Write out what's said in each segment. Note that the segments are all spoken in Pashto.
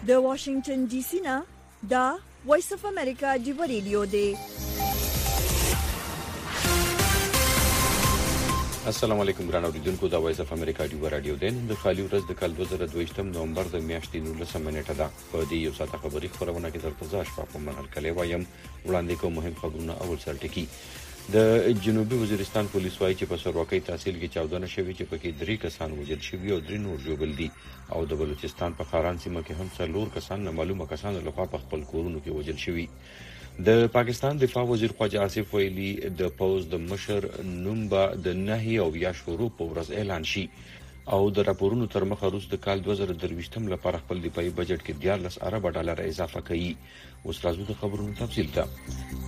د واشنگټن ډي سي نه دا وایس اف امریکا دی ریډیو دی. السلام علیکم ګران اوریدونکو، دا وایس اف امریکا دی رادیو دی. د خالي ورځ د کال 2022 نومبر د میاشتې 19 منېټه ده. په دې یو ساعت خبري خبرونه کې درته ځاش په منل کلی وایم. وړاندې کوم مهم خبرونه. اول سر ټکی د جنوبي وزیرستان پولیس وايي چې په سروکۍ تحصیل کې 14 شوي چې پکې 3 کسان وژل شوي او 3 نور ژوبل دي، او د بلوچستان په خاران سیمه کې هم 4 کسان نامعلومه کسانو لخوا په خپل کورونو کې وژل شوي. د پاکستان دفاع وزیر خواجه آصف ویلي د پوز د مشر نوم به د نهي او یا شروع په ورځ اعلان شي، او د راپورونو تر مخه روس د کال 2023 لپاره خپل دفاعي بجټ کې 14 ارب ډالر اضافه کوي. اوس راځو د خبرونو تفصیل ته.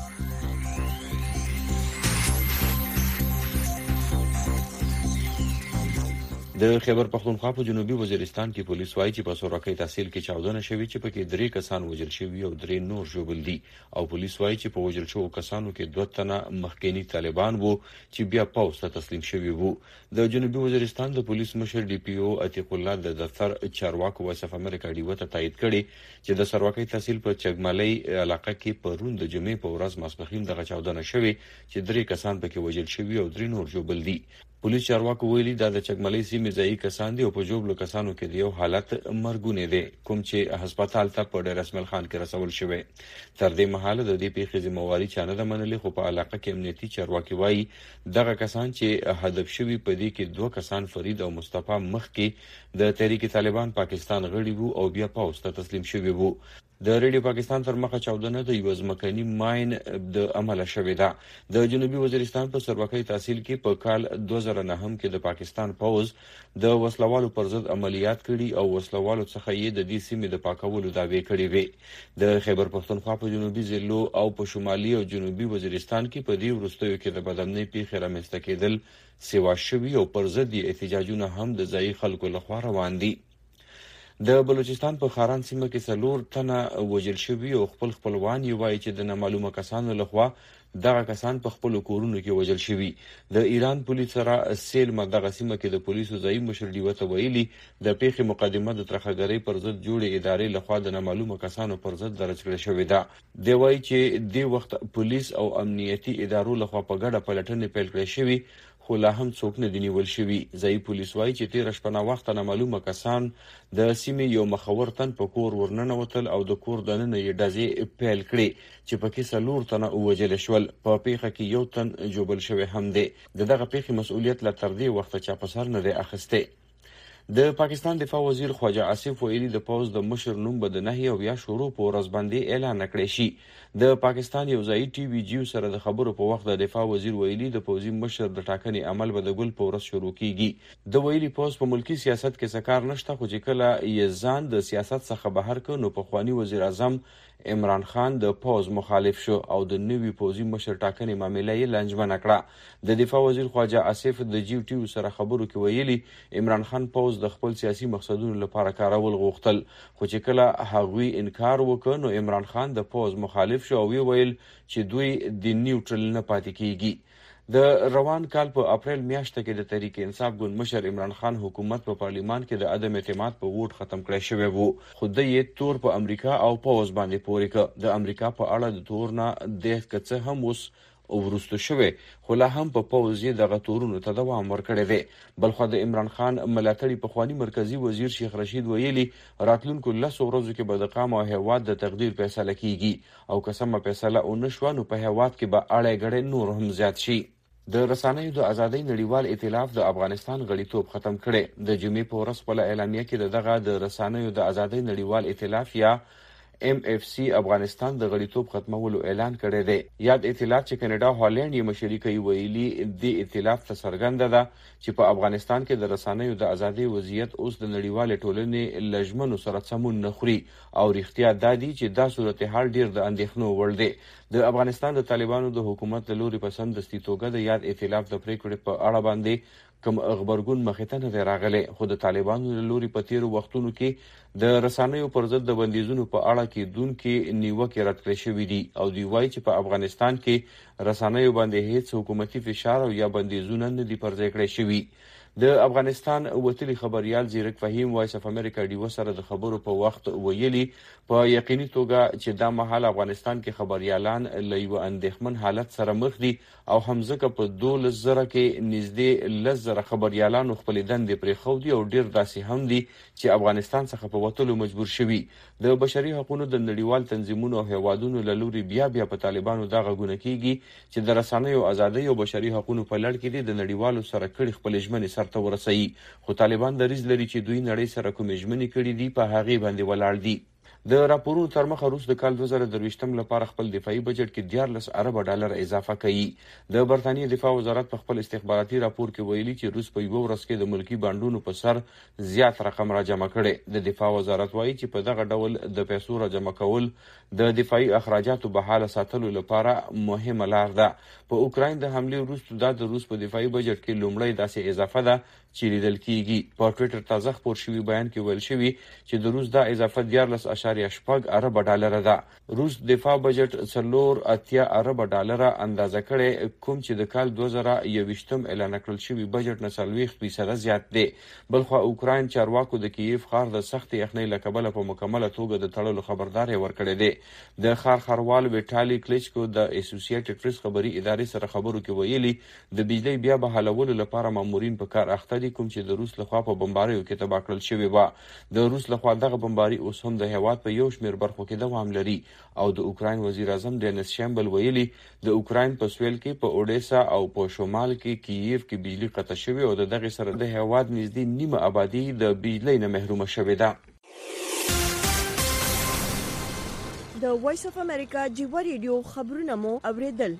د خیبر پختونخوا په جنوبي وزیرستان کې پولیس وايي چې په سروکۍ تحصیل کې 14 شوي چې پکې 3 کسان وژل شوي او 3 نور ژوبل دي، او پولیس وايي چې په وژل شوو کسانو کې 2 تنه مخکینی طالبان وو چې بیا پوز ته تسلیم شوي وو. د جنوبي وزیرستان د پولیس مشر ډي پی او عتیق الله د دفتر چارواکو وایس اف امریکا ډیو ته تایید کړي چې د سروکۍ تحصیل په چګملۍ علاقه کې پرون د جمعې په ورځ ماسپښین دغه 14 شوي چې 3 کسان پکې وژل شوي او 3 نور ژوبل دي. پولیس چارواکو ویلي دا د چګملۍ سیمې ځایي کسان دي او په جوړو کسانو کې د یو حالت مرګونی دی، کوم چې هسپتال ته په ډیر اسماعیل خان کې رسول شوی. تر دې مهاله د دې پیښې ذمہواری چانه د منلې، خو په علاقه کې امنیتي چارواکي وایي دغه کسان چې هدف شوي په دې کې 2 کسان فرید او مصطفی مخکې د تحریک طالبان پاکستان غړي وو او بیا پوز ته تسلیم شوي وو. د ریډیو پاکستان تر مخه 14 د یو ځمکني ماین د عمله شوې ده. د جنوبي وزیرستان په سروکۍ تحصیل کې په کال 2009 کې د پاکستان پوز د وسلوالو پر ضد عملیات کړي او وسلوالو څخه یې د دې سیمې د پاکولو دعوی کړي وي. د خیبر پختونخوا په جنوبي ضلعو او په شمالي او جنوبي وزیرستان کې په دې وروستیو کې د بدامنۍ پیښې رامنځته کېدل سیوا شوي او پر ضد یې احتجاجونه هم د ځایي خلکو لخوا روان دي. د بلوچستان په خاران سیمه کې 4 تنه وژل شوي او خپلوان یې وایي چې د نامعلومه کسانو لخوا دغه کسان په خپل کورونو کې وژل شوي. د ایران پولیس سره سیل مدغه سیمه کې د پولیسو ځایي مشر ډیو ته ویلي د پیښې مقدمه د ترخګرۍ پر ضد جوړې ادارې لخوا د نامعلومه کسانو پر ضد درج کړل شوې ده. دی وایي چې د وخت پولیس او امنیتي ادارو لخوا په ګډه پلټنې پیل کړې شوې، خو لا هم څوک نه دی نیول شوي. ځایي پولیس وایي چې 13 شپه وخت نامعلومه کسان د سیمې یو مخور تن په کور ورننوتل او د کور دننه یې ډزې پیل کړې چې پکې 4 تنه وژل شول. په پیښه کې 1 تن جوبل شوی هم دی. دغه پیښې مسؤلیت لا تر دې وخت چا په سر نه دی اخیسته. د پاکستان دفاع وزیر خواجه آصف ویلي د پوز د مشر نوم به د نهي او یا شروع په ورځ باندې اعلان کړی شي. د پاکستان یو ځایي ټي وي جیو سره د خبرو په وخت د دفاع وزیر ویلي د پوزي مشر د ټاکنې عمل به د ګل په ورځ شروع کیږي. د ویلي پوز په ملکی سیاست کې سکار نشته، خو چې کله یې ځان د سیاست څخه بهر کړ نو په خواني وزیر اعظم عمران خان د پوز مخالف شو او د نوي پوزي مشر ټاکنې معاملې یې لنجمنه کړه. د دفاع وزیر خواجه آصف د جیو ټي سره خبرو کې ویلي عمران خان پوز د خپل سیاسي مقصدونو لپاره کارول غوښتل، خو چې کله هغوی انکار وکړ نو عمران خان د پوز مخالف شو او ویل چې دوی د نیوټرل نه پاتې کیږي. د روان کال په اپریل میاشت کې د تحریک انصاف ګوند مشر عمران خان حکومت په پارلیمان کې د عدم اعتماد په ووټ ختم کړی شوی وو، خو د یې تور په امریکا او پوز باندې پورې کړ. د امریکا په اړه د تور نه د کڅه هم اوس ورستو شوی، خو لا هم په پوز یې دغه تورونو ته دوام ورکړی دی. بلخو د عمران خان ملاتړي په خواني مرکزی وزیر شیخ رشید ویلي راتلونکو 10 ورځو کې به د قام او هیواد د تقدیر فیصله کیږي، او که سمه فیصله ونشوه نو په هیواد کې به اړه ګړې نور هم زیات شي. د رسنیو د ازادۍ نړیوال ائتلاف د افغانستان غړیتوب ختم کړي. د جمعې په ورځ په اعلامیه کې دغه د رسنیو د ازادۍ نړیوال ائتلاف یا MFC افغانستان د غړیتوب ختمولو اعلان کړی دی. یاد ائتلاف چې کینیډا هالند یې مشري کوي ویلي د ائتلاف ته څرګنده ده چې په افغانستان کې د رسنیو د ازادۍ وضعیت اوس د نړیوال ټولنې لجمنو سره سمون نه خوري، او رښتیا دا دی چې دا صورتحال ډیر د اندېښنو وړ دی. د افغانستان د طالبانو د حکومت له لوري په سمدستي توګه د یاد ائتلاف د پریکړې په اړه باندې کوم خبرګون مخې ته نه دی راغلی، خو د طالبانو له لوري په تیرو وختونو کې د رسنیو پر ضد د بندیزونو په اړه کېدونکې نیوکې رد کړې شوې دي، او دوی وایي چې په افغانستان کې رسنیو باندې هیڅ حکومتي فشار او یا بندیزونه نه دي پر ځای کړی شوي. د افغانستان وتلي خبريال زیرک فهیم وایس اف امریکا ډیو سره د خبرو په وخت ویلي په یقیني توګه چې دا مهال افغانستان کې خبريالان له یو اندېښمن حالت سره مخ دي او همزکه په 12,000 کې نږدې 10,000 خبريالانو خپل دندې پرې خو دي او ډیر داسې هم دي چې افغانستان څخه په وتلو مجبور شوي. د بشري حقوقو د نړیوال تنظیمونو او هیوادونو له لوري بیا په طالبانو دا غږونه کیږي چې د رسنیو ازادۍ او بشري حقوقو په لړ کې دي د نړیوالو سره کړي خپل ژمنې سرته ورسوي، خو طالبان دریځ لري چې دوی نړۍ سره کوم ژمنې کړي دي په هغه باندې ولاړ دي. د راپورونو تر مخه روس د کال 2023 لپاره خپل دفاعي بجټ کې 14 ارب ډالر اضافه کړي. د برتانیې دفاع وزارت په خپل استخباراتي راپور کې ویلي چې روس په یو ورځ کې د ملکی بانډونو په سر زیات رقم را جمع کړي. د دفاع وزارت وایي چې په دغه ډول د پیسو را جمع کول د دفاعي اخراجاتو بحاله ساتلو لپاره مهمه لار ده. په اوکراین د حمله وروسته د روس په دفاعي بجټ کې لومړی داسې اضافه ده چې لیدل کیږي. په ټوئیټر تازه خبر شوی بیان کې ویل شوی چې د روس دا اضافه 14.8 ارب ډالر ده. روس دفاع بجټ 4.8 ارب ډالر اندازه کړي، کوم چې د کال 2021 اعلان کړل شوی بجټ نه 40% زیات دی. بلخو اوکراین چارواکو د کیف ښار د سخت یخنۍ له کبله په مکمله توګه د تړلو خبرداري ورکړې ده. د ښاروال ویټالي کلیچکو د اسوسییټډ پریس خبري ادارې سره خبرو کې ویلي د بجلی بیا بحالولو لپاره مامورین په کار اخته دي، کوم چې د روس لخوا په بمباریو کې تباه کړل شوی و. د روس لخوا دغه بمباری اوس هم د هیواد په یو شمېر برخو کې دوام لري او د اوکراین وزیر اعظم ډینیس شامبل ویلي د اوکراین په سویل کې په اودیسا او په شمال کې کییف کې بجلی قطع شوی او دغه سره د هیواد نږدې نیمه آبادی د بجلی نه محروم شوې ده. د وایس اف امریکا ډیو ریډیو خبرونه مو اوریدل.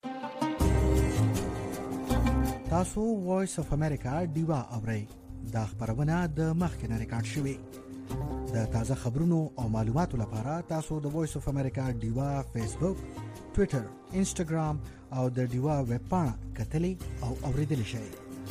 تاسو وایس اف امریکا ډیوا اورئ. دا خبرونه د مخکنه ریکارډ شوې. د تازه خبرونو او معلوماتو لپاره تاسو د وایس اف امریکا ډیوا فیسبوک، ټوئیټر، انسټاګرام او د ډیوا ویب پاڼه کتلی او اوریدلی شئ.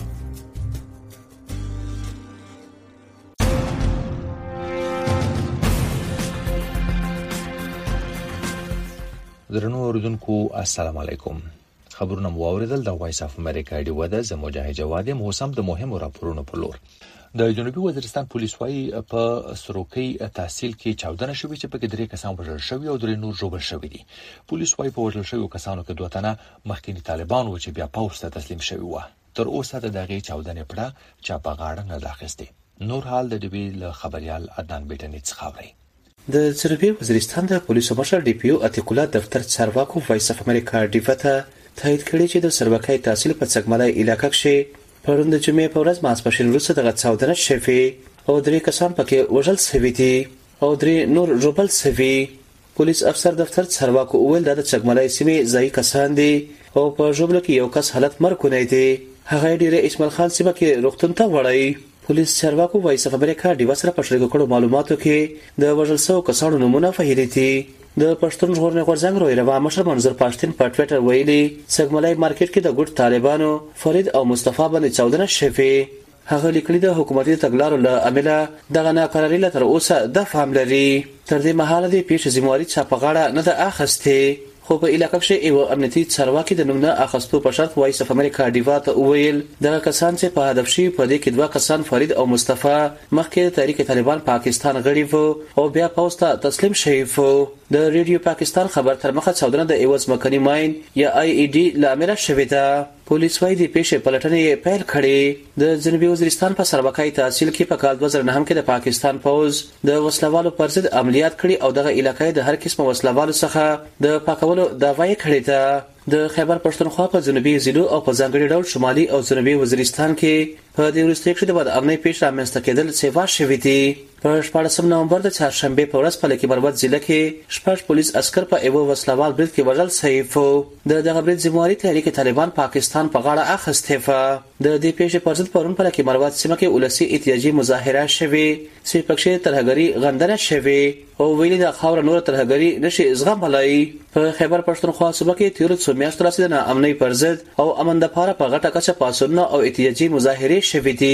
درنو اوریدونکو السلام علیکم. خبرونه مو اوریدل د وایس اف امریکا ډیو د زموجاهد جواد موسم د مهمو راپورونو په لور. د جنوبي وزیرستان پولیس وايي په سروکي تحصیل کې 14 شوي چې په کې 3 کسان وژل شوي او 3 نور ژوبل شوي دي. پولیس وايي په وژل شویو کسانو کې 2 تنه مخکینی طالبان و چې بیا پولیس ته تسلیم شوي و. تر اوسه د دغه 14 پړه چا په غاړه نه داخسته. نور حال د ډیوی له خبريال عدنان بیٹنیټ خبري. د جنوبي وزیرستان د پولیسو مشر ډي پی او عتیق الله دفتر چارواکو وایس اف امریکا ډیوته تایید کړی چې د سروکای تحصیل په څګملای علاقې کې پرون د جمعې په ورځ ماسپښین وروسته دغه 14 شوي او 3 کسان پکې وژل شوي دي او 3 نور ژوبل شوي. پولیس افسر دفتر چارواکو وویل د څګملای سیمې ځای کسان دي او په ژوبل کې یو کس حالت مرګونی دی. هغه ډیره اسماعیل خان سیمه کې روغتون ته وړي. پولیس چارواکو وایس اف امریکا ډیو سره په شریکو کړو معلوماتو کې د وژل شوو کسانو نمونه ویلي دي. د پښتون ژغورنې غورځنګ رویروا مشر منظور پښتون په ټوئیټر ویلي څګملای مارکیټ کې د ګډ طالبانو فرید او مصطفی باندې 14 شوي. هغه لیکلي د حکومتي تګلارو له امله دغه ناکراری له تر اوسه د فهم لري. تر دې مهاله د پیښې ذمہواری چا په غاړه نه ده اخیستې، خو په علاقې کې یو امنیتي چارواکي د نوم نه اخستو په شرط وایس اف امریکا ډیوا ته وویل دغه کسان چې په هدف شي په دې کې 2 کسان فرید او مصطفی مخکې تحریک طالبان پاکستان غړي وو او بیا پوسټ تسلیم شوی وو. د ریډیو پاکستان خبر تر مخه 14 د ایواز مکنی ماین یا آی ای ډی لامل شوی دا. پولیس وايي د پیښې پلټنې پیل کړې. د جنوبي وزیرستان په سروکای تحصیل کې په کال 2009 کې د پاکستان پوز د وسلوالو پر ضد عملیات کړي او دغه علاقې د هر قسم وسلوالو څخه د پاکولو دعوی کړې ده. د خیبر پښتونخوا په جنوبي ضلعو او په ځانګړي ډول شمالي او جنوبي وزیرستان کې په دې وروستي کې د بد امنۍ پیښه رامنځته کېدل سیوا شوې دي. په 14 نومبر د چهارشنبه په ورځ په لکه مروت ضلع کې 6 پولیس عسكر په یو وسلوال برید کې وژل شوي. د دغه برید ذمہواری تحریک طالبان پاکستان په غاړه اخیستې و. د دې پیښې پر ضد پرون په لکه مروت سیمه کې ولسی احتجاجي مظاهره شوه چې پکښې ترهګری غندنه شوه او ویلي د خاور نور ترهګری نشي زغملای. په خیبر پښتونخوا صوبه کې 13 میاشتې راځي د امنۍ پر ضد او امن د لپاره په غټه کچه پاسونه او احتجاجي مظاهره شوه دي.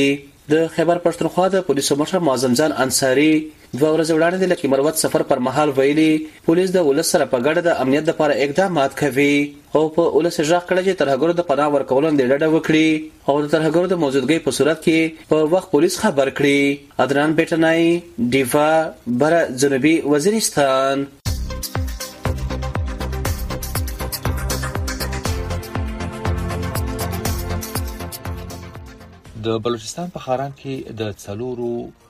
د خیبر پښتونخوا د پولیسو مشر معظم جان انصاری 2 ورځې وړاندې د کیمروت سفر پر مهال ویلي پولیس د ولس سره په ګډه د امنیت لپاره اقدامات کوي او په ولس ژغ کړه چې ترهګرو د پناه ورکولو د ډډه وکړي او د ترهګرو د موجودګۍ په صورت کې په وخت پولیس خبر کړي. ادران بیٹنای دیوا بر جنوبي وزیرستان. د بلوچستان په خاران کې د څلورو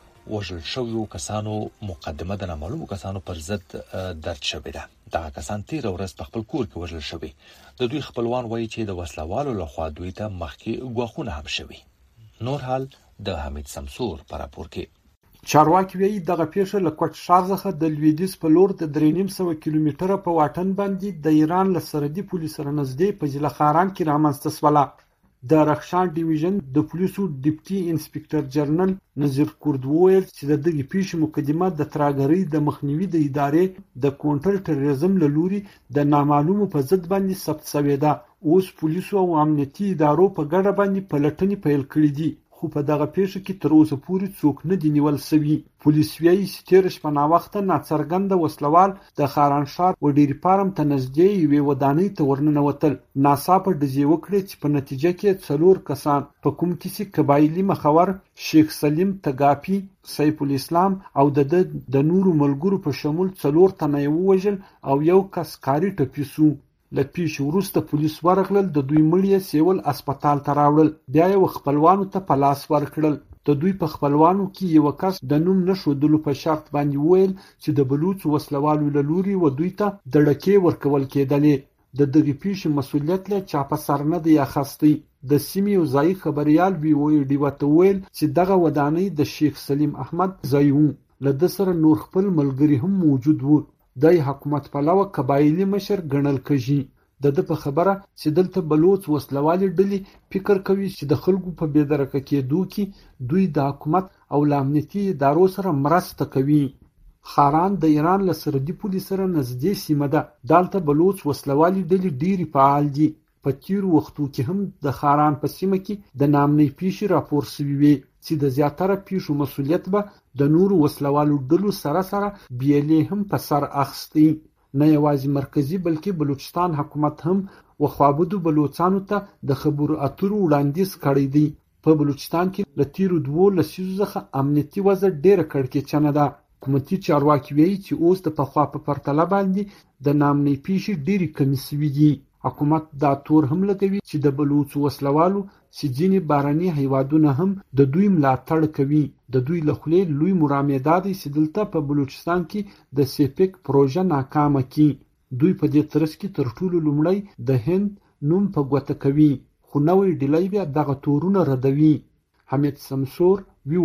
وژل شویو کسانو مقدمه د نامعلومو کسانو پر ضد درج شوې ده. دغه کسان 13 ورځې په خپل کور کې وژل شوي. د دوی خپلوان وایي چې د وسلوالو لخوا دوی ته مخکې ګواښونه هم شوي. نور حال د حمید سمسور پر راپور کې. چارواکي وایي دغه پیښه له کوټ ښار څخه د لویدیځ په لور د 3.5 کیلومتره په واټن باندې د ایران له سرحدي پولیس سره نږدې په ضلع خاران کې رامنځته شوله. د رخشان ډیویژن د پولیسو ډیپټي انسپکټر جنرال نذیر کورد وویل چې د دغې پیښې مقدمه د ترهګرۍ د مخنیوي د ادارې د کونټر ټیرریزم له لوري د نامعلومو په ضد باندې ثبت شوې ده. اوس پولیسو او امنیتي ادارو په ګډه باندې پلټنې پیل کړې دي خو په دغه پیښه کې تر اوسه پورې څوک نه دي نیول شوي. پولیس وایي چې تېره شپه ناوخته ناڅرګنده وسلوال د خاران ښار وډیري فارم ته نږدې یوې ودانۍ ته ورننوتل. ناڅاپه ډزې وکړې چې په نتیجه کې 4 کسان په کوم کې چې قبایلي مخور شیخ سلیم تګاپي، سیف الاسلام او د نورو ملګرو په شمول 4 تنه یې ووژل او 1 کس کاري ټپي شو. له پیښې وروسته پولیس ورغلل، د دوی مړي سیول اسپیټال ته راوړل، بیا یې خپلوانو ته په لاس ورکړل. د دوی په خپلوانو کې یو کس د نوم نښودلو په شرط باندې وویل چې د بلوچ وسلوالو له لوري و دوی ته د ډکې ورکول کېدلې. د دغې پیښې مسؤلیت له چا په سر نه دی اخیستی. د سیمې یو ځایي خبریال BOA ورته وویل چې دغه ودانۍ د شیخ سلیم احمد ځای و. له ده سره نور خپل ملګري هم موجود وو. د حکومت پلوه قبایلي مشر ګڼل کېږي. د ده په خبره چې دلته بلوچ وسلوالې ډلې فکر کوي چې د خلکو په بېدرکه کېدو کې دوی د حکومت او له امنیتي ادارو سره مرسته کوي. خاران د ایران له سرحدي پولیس سره نږدې سیمه ده. دلته بلوچ وسلوالې ډلې ډېرې فعال دي. په تیرو وختو کې هم د خاران په سیمه کې د نامنۍ پیښې راپور شوي وي چې د زیاتره پیښو مسؤلیت به د نورو وسلوالو ډلو سره BLA هم په سر اخیستی. نه یوازې مرکزي بلکې بلوچستان حکومت هم وخوابدو بلوچستانو ته د خبرو اترو وړاندیز کړی دی. په بلوچستان کې له تیرو 2 لسیزو څخه امنیتي وضع ډېره کړکېچنه ده. حکومتي چارواکي وایي چې اوس د پخوا په پرتله باندې د نامنۍ پیښې ډېرې کمې شوي دي. حکومت دا تور هم لګوي چې د بلوچ وسلوالو چې ځینې بهرني هیوادونه هم د دوی ملاتړ کوي. د دوی له خولې لوی مرامې دا دی چې دلته په بلوچستان کې د سیپک پروژه ناکامه کړي. دوی په دې ترڅ کې تر ټولو لومړی د هند نوم په ګوته کوي خو نوی ډیلی بیا دغه تورونه ردوي. حمید سمسور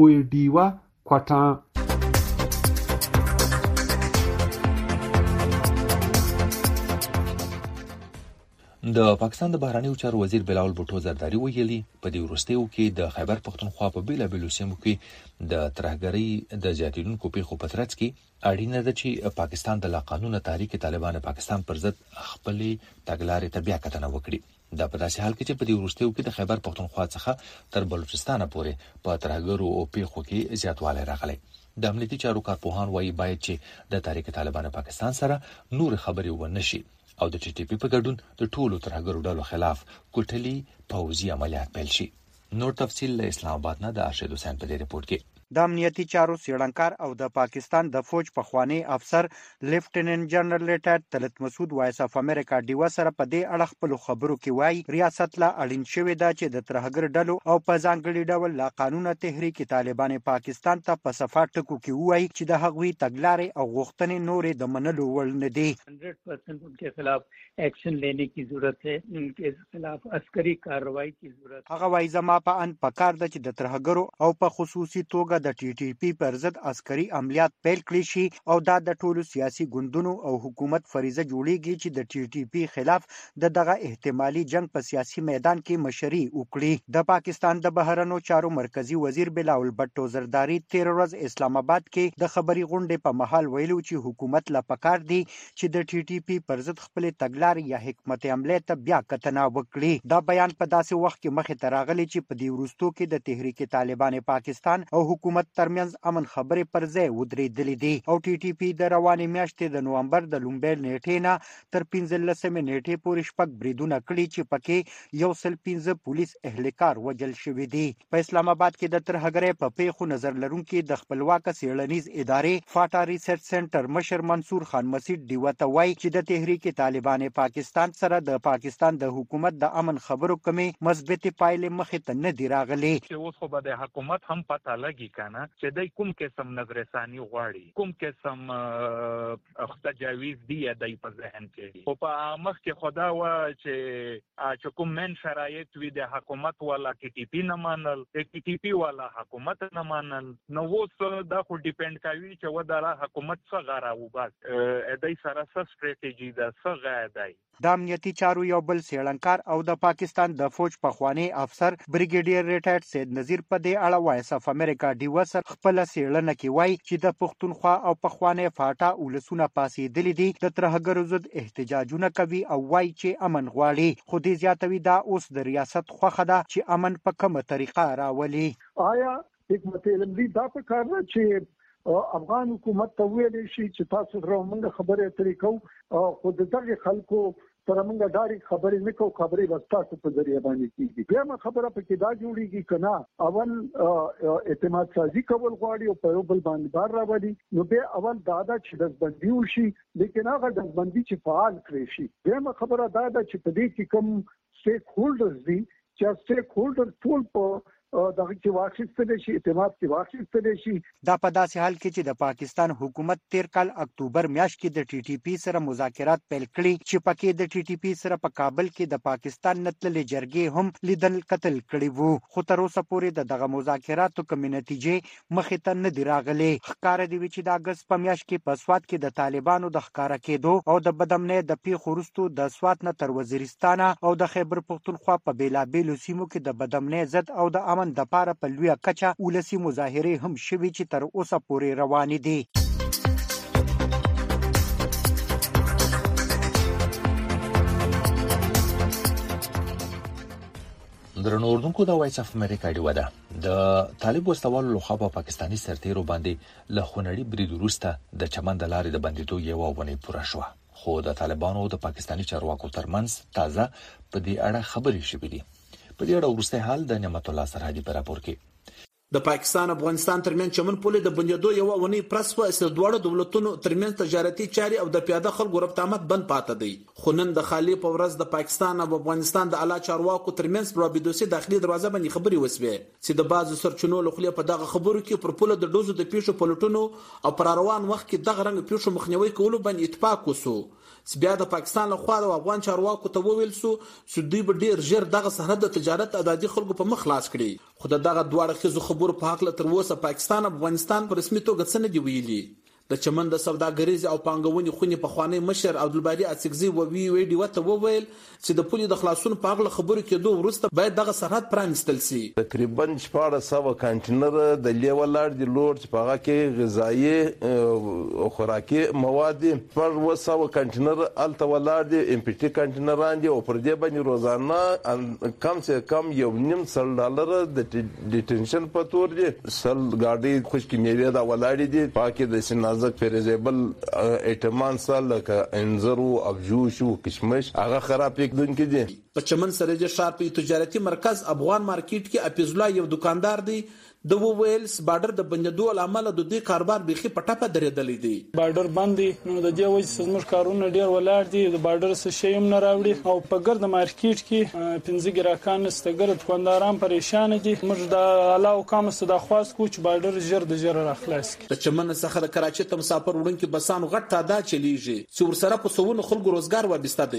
VOA کوټه. د پاکستان د بهرنیو چارو وزیر بلاول بوټو زرداری ویلي په دې وروستیو کې د خیبر پښتونخوا په بیلابیلو سیمو کې د ترهګرۍ د زیاتېدونکو پیښو په ترڅ کې اړینه ده چې پاکستان د لاقانونه تحریک طالبان پاکستان پر ضد خپلې تګلارې ته بیا کتنه وکړي. دا په داسې حال کې چې په دې وروستیو کې د خیبر پښتونخوا څخه تر بلوچستان پورې په ترهګرو او پیښو کې زیاتوالی راغلی. د امنیتي چارو کارپوهان وایي باید چې د تحریک طالبان پاکستان سره نور خبرې ونشي او د TTP په ګډون د ټولو ترهګرو ډلو خلاف کوټلي پوځي عملیات پیل شي. نور تفصیل له اسلام آباد نه د ارشد حسین په دې رپورت کې. د امنیتي چارو څېړنکار او د پاکستان د فوج پخوانی افسر لیفټیننټ جنرال ریټایرډ طلعت مسعود وایس اف امریکا ډیوا سره په دې اړه خپل خبرو کې وایي ریاست لا اړین شوې ده چې د ترهګر ډلو او په ځانګړي ډول لا قانون تحریک طالبان پاکستان ته په صفه ټکو کې وایي چې د هغوی تګلارې او غوښتنې نورې د منلو وړ نه دي. 100% उनके खिलाफ एक्शन लेने की जरूरत है, उनके खिलाफ अस्करी कार्रवाई की जरूरत है. هغه وایي زما په ان پکار ده چې د ترهګرو او په خصوصي توګه د ټي ټي پی پر ضد عسکري عملیات پیل کړی شي او دا د ټولو سیاسي ګوندونو او حکومت فریضه جوړیږي چې د ټي ټي پی خلاف دغه احتمالي جنگ په سیاسي میدان کې مشري وکړي. د پاکستان د بهرنیو چارو مرکزی وزیر بلاول بټو زرداری 13 ورځ اسلام آباد کې د خبري غونډې په محل ویلو چې حکومت لا پکار دی چې د ټي ټي پی پر ضد خپل تګلارې یا حکمت عملی ته بیا کتنه وکړي. دا بیان په داسې وخت کې مخې ته راغلی چې په دې وروستو کې د تحریک طالبان پاکستان او حکومت ترمنځ امن خبرې پر ځای ودرېدلې دي او ټي ټي پی د روانې میاشتې د نومبر د لومړۍ نیټې نه تر 15مې نیټې پورې شپږ بریدونه کړي چې پکې 115 پولیس اهلکار وژل شوي دي. په اسلام آباد کې د ترهګرۍ په پیښو نظر لرونکي د خپلواک څېړنیز ادارې فاټا ریسرچ سنټر مشر منصور خان مسیح ډیوه ته وایي چې د تحریک طالبان پاکستان سره د پاکستان د حکومت د امن خبرو کمې مثبت پایلې مخې ته نه دی راغلي. اوس خو به د حکومت هم پته لګي کنه چې د کوم قسم نظرثانی غواړي کوم قسم تجاویز دی د په ذهن کې او په مخ کې خدا و چې کوم من شرایط وي د حکومت ولا ټي ټي پی نه منل ټي ټي پی ولا حکومت نه منل نو اوس دا خو ډیپند کوي چې وداره حکومت څه غره وباس دای سره څه ستراتیژي ده څه غاډای. د امنیتي چارو یو بل څېړنکار او د پاکستان د فوج پخوانی افسر بریګیډیر ریټایرډ سید نذیر په دې اړه وایس اف امریکا ډیو سره خپل څېړنه کې وایي چې د پښتونخوا او پخوانی فاټا ولسونه پاسېدلي دي د ترهګرو ضد احتجاجونه کوي او وایي چې امن غواړي خو دې زیاتوي دا اوس د ریاست خوښه ده چې امن په کومه طریقه راولي. آیا حکمت عملی دا په کار ده چې افغان حکومت ته ویل شي چې تاسو سره موږ خبرې اترې کوو خو دغه خلکو سره موږ ډایرکټ خبرې نه کوو خبرې بس تاسو په ذریعہ باندې کیږي. بیا خبره پکې دا جوړیږي کنه اول اعتماد سازي کول غواړي او په یو بل باندې بار راوړي نو به اول دا چې دزبندي وشي لیکن هغه دزبندي چې فعال کړی شي. بیا خبره دا ده چې په دې کې کوم سټیک هولډرز دي چې سټیک هولډر ټول په دغه کې واخیستل شي اعتماد کې واخیستل شي. دا په داسې حال کې چې د پاکستان حکومت 13 کال اکتوبر میاشت کې د ټي ټي پی سره مذاکرات پیل کړي چې پکې د ټي ټي پی سره په کابل کې د پاکستان نتلې جرګې هم لیدل قتل کړي وو خو تر اوسه پورې دغه مذاکراتو کوم نتیجې مخې ته نه دی راغلي. ښکار دی چې د اگست په میاشت کې په سوات کې د طالبانو د ښکارا کېدو او د بدامنۍ د پیښو وروسته د سوات نه تر وزیرستان او د خیبر پښتونخوا په بیلابېلو سیمو کې د بدامنۍ ضد او د امن د پاره په لویه کچه ولسی مظاهرې هم شوي چې تر اوسه پورې روانې دي. درنو اردوونکو د وایس اف امریکا ډیوه ده د طالب وسوالو لخوا په پاکستاني سرتیرو باندې له خونړي برید وروسته د چمن د لارې د بندیدو یوه ونې پوره شوه خو د طالبانو د پاکستاني چارواکو ترمنځ تازه په دې اړه خبرې شوې دي. په دې اړه وروسته حال د نعمت الله سرحدي په راپور کې د پاکستان افغانستان ترمنځ چمن پولې د بندیدو یو ونی پرسپه اس دوړو دولتونو ترمنځ تجارتي چاري او د پیاده خلکو رابطه آمد بند پاتې دی. خو نن د خالی په ورځ د پاکستان او افغانستان د اعلی چارواکو ترمنځ په بيدوسي داخلي دروازه باندې خبري وسوي چې د بازو سرچینو لخوا په دغه خبرو کې پر پوله د دوزو د پیښو پلوټونو او پر روان وخت کې دغه رنګ پیښو مخنیوي کولو باندې اتفاق وسو. بیا د پاکستان له خوا د افغان چارواکو ته وویل سو دوی به ډیر ژر دغه سرحد د تجارت ازادي خلکو په مخ خلاص کړي. خو دغه دواړه خزو خبرو په حق له تر اوسه پاکستان او افغانستان په رسمي توګه څه نه دی ویلي. د چمن د سوداګریز او پانګونې خونې په خوانی مشر عبدالباری اڅکزي وی وته وویل چې د پولي د خلاصون په اړه خبرو کېدو وروسته باید دغه سرحد پرانستل شي. تقریبا 1400 کانټینر د لیولار د لوډ په هغه کې غذایی او خوراکي مواد پر 200 کانټینر الته ولار دي ام پی ټي کانټینران دي او پر دې باندې روزانه کم سے کم $1.5 د ډیټنشن په تور دي سل ګاډي خوشکی میوه دا ولار دي پاکي د سنا نازک فریزیبل ایټمان سال لکه انځرو ابجوش او کشمش هغه خراب کېدونکي دي. په چمن سره د شارپي تجارتي مرکز افغان مارکیټ کې اپیزلا یو دکاندار دی د وویلز بارډر د بندیدو عمل د دې کاروبار بيخي پټه درېدلې دي. بارډر باندې نو د دې وجه زموږ کارونه ډیر ولاړ دي د بارډر څخه شی هم نه راوړي او په ګرد مارکیټ کې 15 ګراکان ستګر دکانداران پریشان دي. موږ د علاوه کوم څه د خواص کوچ بارډر جر د جر راخلاص کی. د چمن څخه د کراچۍ ته مسافر وړونکو بسانو غټ تعداد چلیږي چې ورسره په سوونو خلکو روزګار وابسته دي.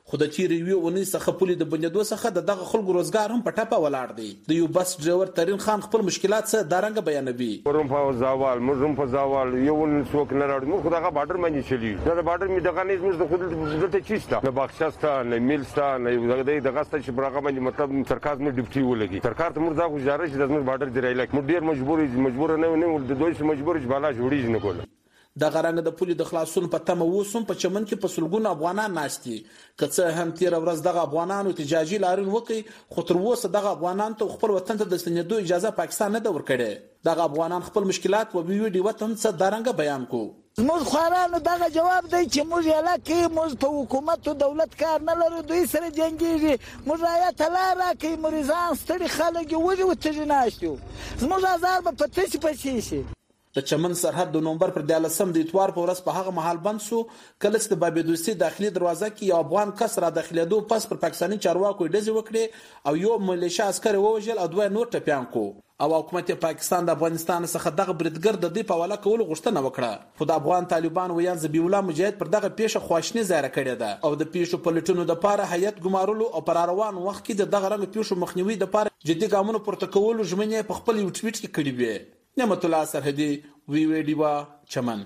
خو د تیر یو ونی څخه پولي د بندیدو څخه دغه خلکو روزګار هم په ټاپه ولاړ دی. د یو بس ډرایور ترین خان خپل مشکلات څه دارنګ بیانوي. ورم په زاوال مزم په زاوال یو څوک نه راړو نو خدغه بارډر باندې چلی دا بارډر می دغه نه زموږ د خود دلته چیستا نه بخشستا نه میلستا نه دغه ست چې برغه باندې مطلب سرکار مې ډیپټي ولګي سرکار ته موږ دا گزارش د زموږ بارډر دی رایلک موږ ډیر مجبور نه د دوی مجبور چې بالا جوړیږي نه کول. د غرانګ د پولي د خلاصون په تمه وسوم په چمن کې په سلګونو افغانان ناشتي کڅه هم تیر ورځ دغه افغانانو احتجاجي لارون وکي خو تر اوسه دغه افغانان ته خپل وطن ته د ستنېدو اجازه پاکستان نه ورکړي. دغه افغانان خپل مشکلات و ویډیو وطن څخه دارنګ بیان کو. موږ خوارانو دغه جواب دی چې موږ علاقه موږ په حکومت او دولت کار نه لرو دوی سره جنگيږي موږ آیت لاره کې مریضان ستړي خلک وږي وتجناشتو موږ هزار په پتیش پېشي شي. د چمن سرحد د نومبر پر 13 د اتوار په ورځ په هغه محل بند سو کله چې د بابیدوسي داخلي دروازه کې یو افغان کس را داخليدو پس پر پاکستاني چارواکو ډزې وکړي او یو ملیشیا عسكر ووژل او دوه نور ټپيان کو او حکومت پاکستان د افغانستان څخه دغه بریدګر د دې په والا کول غوښتنه وکړه. خو د افغان طالبان ویان ذبیح الله مجاهد پر دغه پیښه خواشنی زیاره کړې ده او د پیښو پلټونو د پاره هیئت ګمارلو او پر روان وخت کې دغه رنګ پیښو مخنیوي د پاره جدي ګامونه پورته کولو ژمنې په خپل یو ټویټ کې کړې وې. نعمت الله سرحدي وی ډیوا چمن.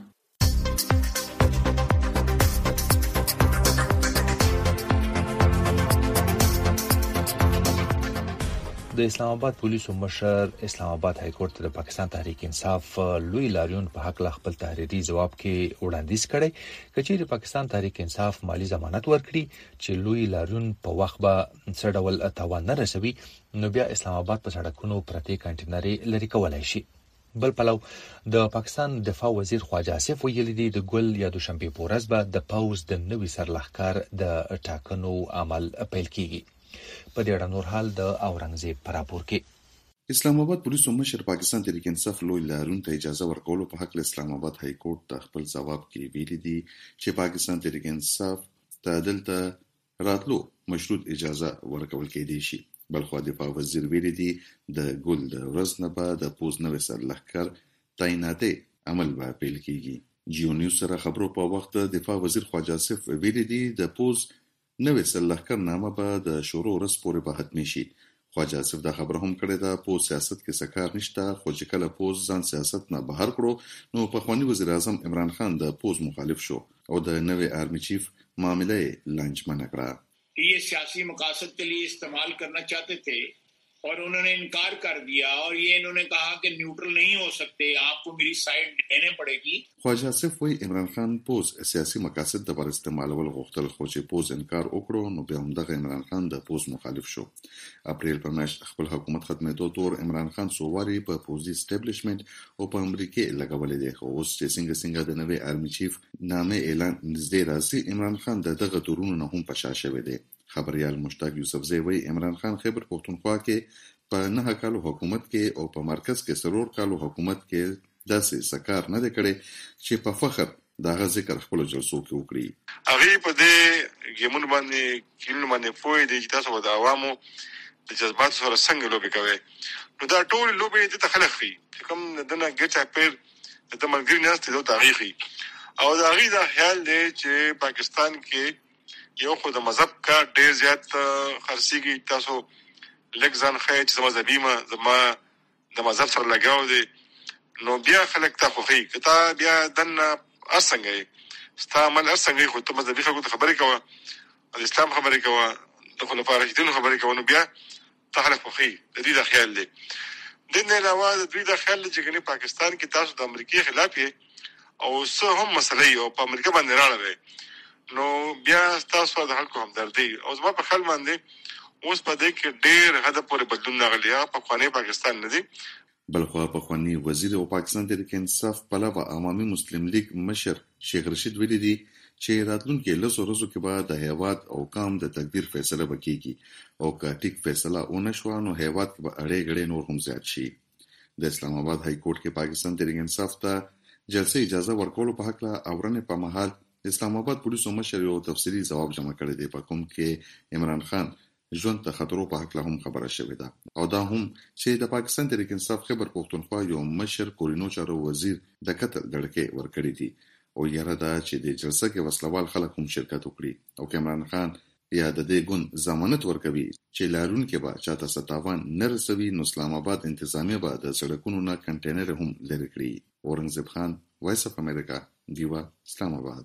د اسلام آباد پولیسو مشر اسلام آباد های کورټ ته د پاکستان تحریک انصاف لوی لاریون په حق خپل تحریری جواب کې وړاندیز کړی کچېر پاکستان تحریک انصاف مالی ضمانت ورکړي چې لوی لاریون په وخت به څه ډول تاوان نه رسوي نو بیا اسلام آباد په سړکونو پرته کانټینري لري کولای شي. بل پلو د پاکستان دفاع وزیر خواجه آصف ویلي دی د ګل یا دوشنبه په ورځ به د پاوز د نوي سرلښکار د ټاکنو عمل پیل کیږي. په دې اړه نور حال د اورنګزیب پر راپور کې اسلام آباد پولیسو مشر پاکستان تحریک انصاف لوی لارون ته اجازه ورکولو په حق اسلام آباد های کورټ ته خپل ځواب کې ویلي دي چې پاکستان تحریک انصاف ته دلته راتلو مشروط اجازه ورکول کېدی شي. بلخو دفاع وزیر ویلي دي د ګل د ورځ نه بعد د پوز نوې سرلښکر تعیناتي عمل به پیل کیږي. جیو نیوز سره خبرو په وخت دفاع وزیر خواجه آصف ویلي دي د پوز نوې سرلښکر نامه به د شروع ورځ پورې به ختمي شي. خواجه آصف دا خبره هم کړې ده پوز سیاست کې سکار نشته خو چې کله پوز ځان سیاست نه بهر کړو نو پخوانی وزیر اعظم عمران خان د پوز مخالف شو او د نوې آرمی چیف معاملې لانجمن کړه. ये सियासी मकासद के लिए इस्तेमाल करना चाहते थे और उन्होंने इनकार कर दिया और ये इन्होंने कहा कि न्यूट्रल नहीं हो सकते आपको मेरी साइड लेने पड़ेगी. خواجه آصف وی عمران خان پوز سیاسي مقاصد د بر استعمالول غوښتل خو چې پوز انکار وکړو نو بیا هم دغه عمران خان د پوز مخالف شو. اپریل په میاشت خپل حکومت ختمېدو تور عمران خان سوواري په پوزي اسټابلیشمنت او په امریکا لګولې دي خو اوس چې څنګه د نوې آرمی چیف نامه اعلان نږدې راځي عمران خان دغه تورونو نه هم پشا شوی دی. خبريال مشتاق یوسفزی وی عمران خان خیبر پختونخوا کې په 9 کالو حکومت کې او په مرکز کې سرور کالو حکومت کې داسې سکار نه کړي چې په فخر دا ذکر خپل جلسو کې وکړي. هغه په دې ګمون باندې کینو باندې پوي دي چې تاسو د عوامو د جذبات سره څنګه لوبي کوي نو دا ټول لوبي د تخلق فی کوم دنه ګټه پیر د ملګری نه ستو تاریخي او دا غي دا خیال دی چې پاکستان کې یو خو د مذهب کا ډیر زیات خرسيږي تاسو لګزان خې چې مذهبي ما زما د مذهب سره لګاو دي نو بیا خلک ته خوخي کته بیا دنه اسنګي استعمال اسنګي خو ته مذهبي خبرې کوه د اسلام خبرې کوه د خلفای راشدین خبرې کوه نو بیا ته خلک خوخي د دې د خیال دي د نه علاوه د دې د خیال چې ګنې پاکستان کې تاسو د امریکای خلاف یې او څه هم مسلې او په امریکا باندې راړوي نو بیا تاسو د خلکو همدردي او زما په خیال باندې اوس په دې کې ډېر هدف پورې بدلون راغلی په خواني پاکستان نه دی. بلخو په خواني وزیر او پاکستان تحریک انصاف پلوه عوامي مسلم لیگ مشر شیخ رشید ویلي دي چې راتلونکي لسو ورځو کې به د هیواد او قام د تقدیر فیصله وکړي او که ټیک فیصله ونه شو نو هیواد کې به اړې غړې نور هم زیات شي. د اسلام آباد های کورټ کې پاکستان تحریک انصاف ته جلسه اجازه ورکولو په حق لا اورنه په محل اسلام آباد پولیسو مشر یو تفصیلی جواب جمع کړی دی په کوم کې عمران خان ژوند ته خطر په حق له هم خبره شوې ده او دا هم چې د پاکستان تحریک انصاف خبر پختونخوا یو مشر کورینو چارو وزیر د قتل دړکې ورکړی دی او یاره دا چې د جلسه کې وسلوال خلک هم شرکت وکړي او عمران خان یا د دې ګوند ضمانت ورکوي چې لارونکي به چاته ستاوان نه رسوي، نو اسلام آباد انتظامیه به د سړکونو نه کنټینر هم لرې کړي. اورنګزیب خان، وایس اف امریکا، دیوا، اسلام آباد.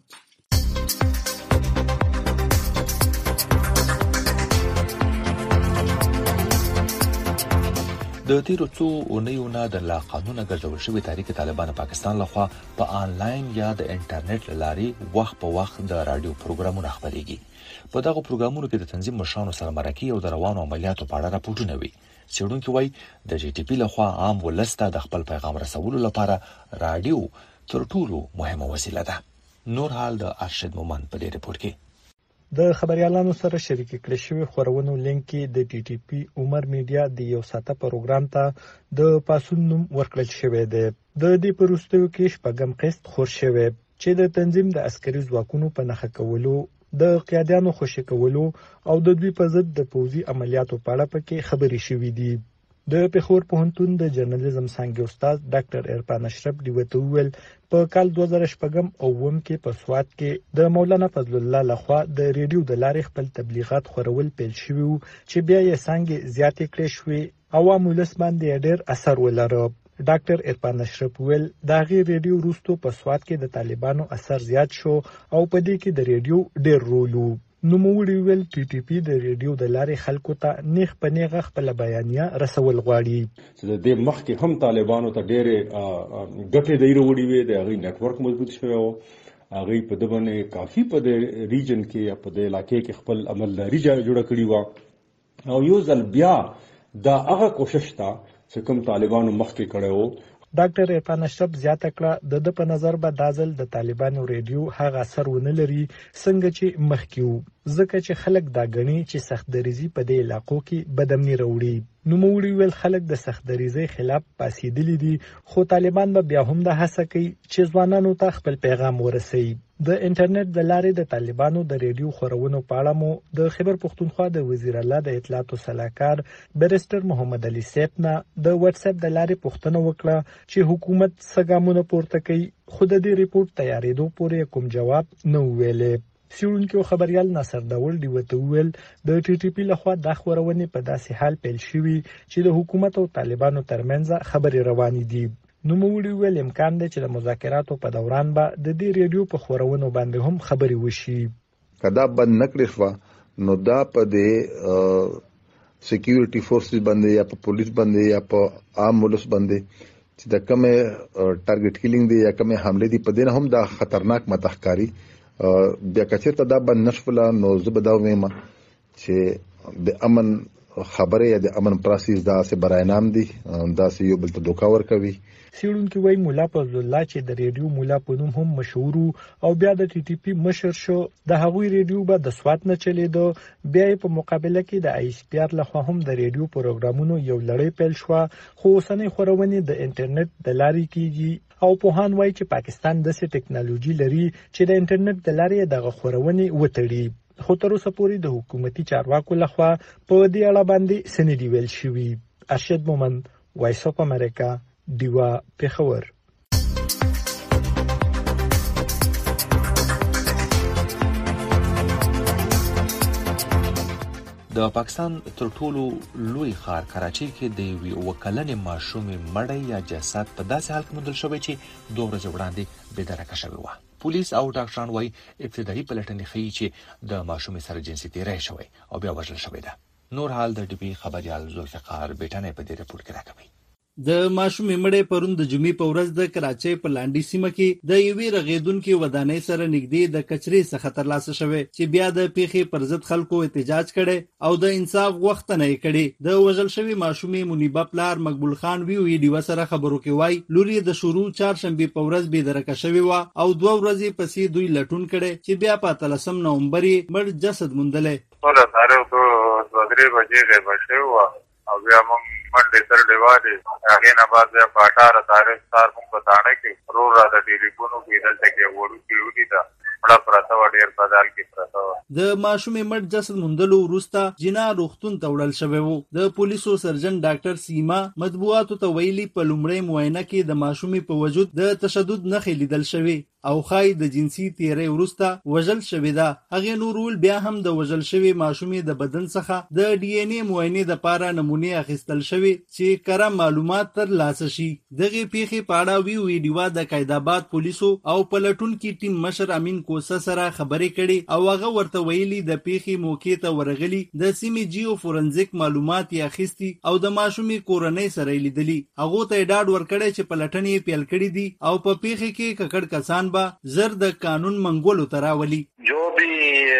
د تیرو څو اونیو نه د لا قانونه ګرځول شوی تحریک طالبان پاکستان لخوا په آنلاین یا د انټرنیټ لاري وخت په وخت د رادیو پروګرامونه خپرېږي. په دغه پروګرامونو کې د تنظیم مشرانو سره مرکې او د روانو عملیاتو په اړه راپورټونه وي. څېړونکي وایي د جی ټي پی لخوا عام ولس ته د خپل پیغام رسولو لپاره رادیو تر ټولو مهمه وسیله ده. نور حال د ارشد مومن په دې رپورت کې. د خبريالانو سره شریک کړي شوی خبرونو لینک کې د ټي ټي پی عمر میډیا د یو ساته پروګرام ته د پاسون نوم ورکړل شوی دی. د دې پروستیو کې شپږم قسط خور شوی چې د تنظیم د عسکري ځواکونو په نخښه کولو، د قیادیانو خوشی کولو او د دوی په ضد د پوځي عملیاتو په اړه پکې خبري شوې دي. د پېښور پوهنتون د جرنالیزم څانګې استاد ډاکټر عرفان اشرف دیوته ویل په کال 2014 او 2015 کې په سوات کې د مولانا فضل الله لخوا د ریډیو د لارې خپل تبلیغات خورول پیل شوی وو چې بیا یې څنګه زیاتې کړې شوې عوام ولس باندې ډېر اثر ولرو. ډاکټر عرفان اشرف ویل دا غي ریډیو روستو په سوات کې د طالبانو اثر زیات شو او په دې کې د ریډیو ډېر رول وو. نو موږ ویل ټي ټي پی د ریډیو د لارې خلکو ته نیغ په نیغه خپل بیانیه رسول غواړي. چې د مخکې هم طالبانو ته ډېرې ګټې دی وروړي وي، د هغې نتورک مضبوط شوی و، هغې په ده باندې کافي په د ریجن کې یا په د علاقې کې خپل عملداري جوړه کړې وه او یو ځل بیا دا هغه کوشش ته چې کوم طالبانو مخکې کړی و. ډاکټر عرفان اشرف زیاته کړه د په نظر به دازل د طالبانو ریډیو هغه اثر ونه لري څنګه چې مخکې وو، ځکه چې خلک دا غني چې سختدریزي په دې علاقو کې بدامني راوړي. نو موږ ویل خلک د سختدریزي خلاف پاسېدلي دي، خو طالبان به بیا هم د هڅه کوي چې ځوانانو ته خپل پیغام ورسوي. د انټرنیټ د لارې د طالبانو د ریډیو خبرونو په اړه مو د خیبر پختونخوا د وزیر اعلی د اطلاعات او صلاحکار بیرسټر محمد علي سیف نه د واتس اپ د لارې پوښتنه وکړه چې حکومت څه ګامونه پورته کوي، خو د دې ریپورت تیارېدو پورې کوم جواب نه ویلې. څېړونکو خبريال ناصر داول دیوته ویل د ټي ټي پی لخوا د خبرونې په داسې حال پیل شوی چې د حکومت او طالبانو ترمنځ خبرې روانې دي. نو موږ ویل امکان دی چې د مذاکراتو په دوران به د دې ریډیو په خبرونو باندې هم خبرې وشي. کدا بند نکړې شو نو دا په دې سکیورټي فورسز باندې یا په پولیس باندې یا په عام ولس باندې چې د کومه ټارګټ کیلینګ دی یا کومه حمله دی په دې هم دا خطرناک متخکاری بیا کچېرته دا بند نشوله نو زبدا وېم چې د امن خبره یا د امن پروسس دا سه برای نام دي دا سه یو بل ته دوکا ورکوي. سیړونکو وای مولا فضل الله چې د ریډیو مولا په نوم هم مشهور او بیا د ټي ټي پی مشر شو، د هغوی ریډیو به د سوات نه چلیدو، بیا په مقابله کې د آی اس پی آر لخوا هم د ریډیو پروګرامونو یو لړۍ پیل شو، خو اوسنۍ خبرونه د انټرنیټ د لارې کیږي او په هان وای چې پاکستان د سې ټکنالوژي لري چې د انټرنیټ د لارې دغه خبرونه وټړي. خو تر اوسه پورې د حکومتي چارواکو لخوا په دې اړه باندې سندې ویل شوی. ارشد مومن، وایس اف امریکا، دیوا، پېښور. د پاکستان تر ټولو لوی ښار کراچۍ کې د یوې وکلنې ماشومې مړی یا جسد په داسې حال کې موندل شوی چې 2 ورځې وړاندې بېدرکه شوی و. پولیس او ډاکټران وايي ابتدایي پلټنې ښیي چې د ماشومې سره جنسي تېری شوی او بیا وژل شوی ده. نور حال د ډي بي خبريال ذوالفقار بیٹنې په دې رپورټ کې راکوي. د ماشومې مړی پرون د جمعې په ورځ د کراچۍ په لاندې سیمه کې د یوې رغېدونکې ودانۍ سره نږدې د کچرې څخه ترلاسه شوی چې بیا د پیښې پر ضد خلکو احتجاج کړي او د انصاف غوښتنه یې کړې. د وژل شوی ماشومې منیبه پلار مقبول خان وی ډیوه سره خبرو کې وای لور یې د شروع چهارشنبه په ورځ بېدرکه شوی و او 2 ورځې پسې دوی لټون کړي چې بیا په 13 نومبر یې مړ جسد موندلې. ټول سره 2 بجې غیب شوی و او بیا موږ منډه تر دیواله هغه نه بعد بیا په 18 تاریخ سار موږ په تاڼه کې ورور را د ټلیفونو کې دلته کې وړو کې ودی دا مړه پراته و ډیر بدل کې پراته و. د ماشومې مړ جسد موندلو وروسته جنا روغتون ته وړل شوی و. د پولیسو سرجن ډاکټر سیما مطبوعاتو ته ویلي په لومړی معاینه کې د ماشومې په وجود د تشدد نښې لیدل شوې او خای د جنسي تیرې وروسته وژل شوې ده. هغې نور ول بیا هم د وژل شوې ماشومې د بدن څخه د ډي ان اے معاینې دپاره نمونې اخیستل شوې چې کره معلومات ترلاسه شي. دغې پیښې په اړه ویډیوه د قایدآباد پولیسو او پلټونکي ټیم مشر امین کوسه سره خبرې کړي او هغه ورته ویلي د پیښې موقع ته ورغلي، د سیمې جیو فورنزیک معلومات یې اخیستي او د ماشومې کورنۍ سره یې لیدلي. هغو ته یې ډاډ ورکړی چې پلټنې پیل کړي دي او په پیښې کې ککړ کسان به زر د قانون منګولو ته راولي. جو بھی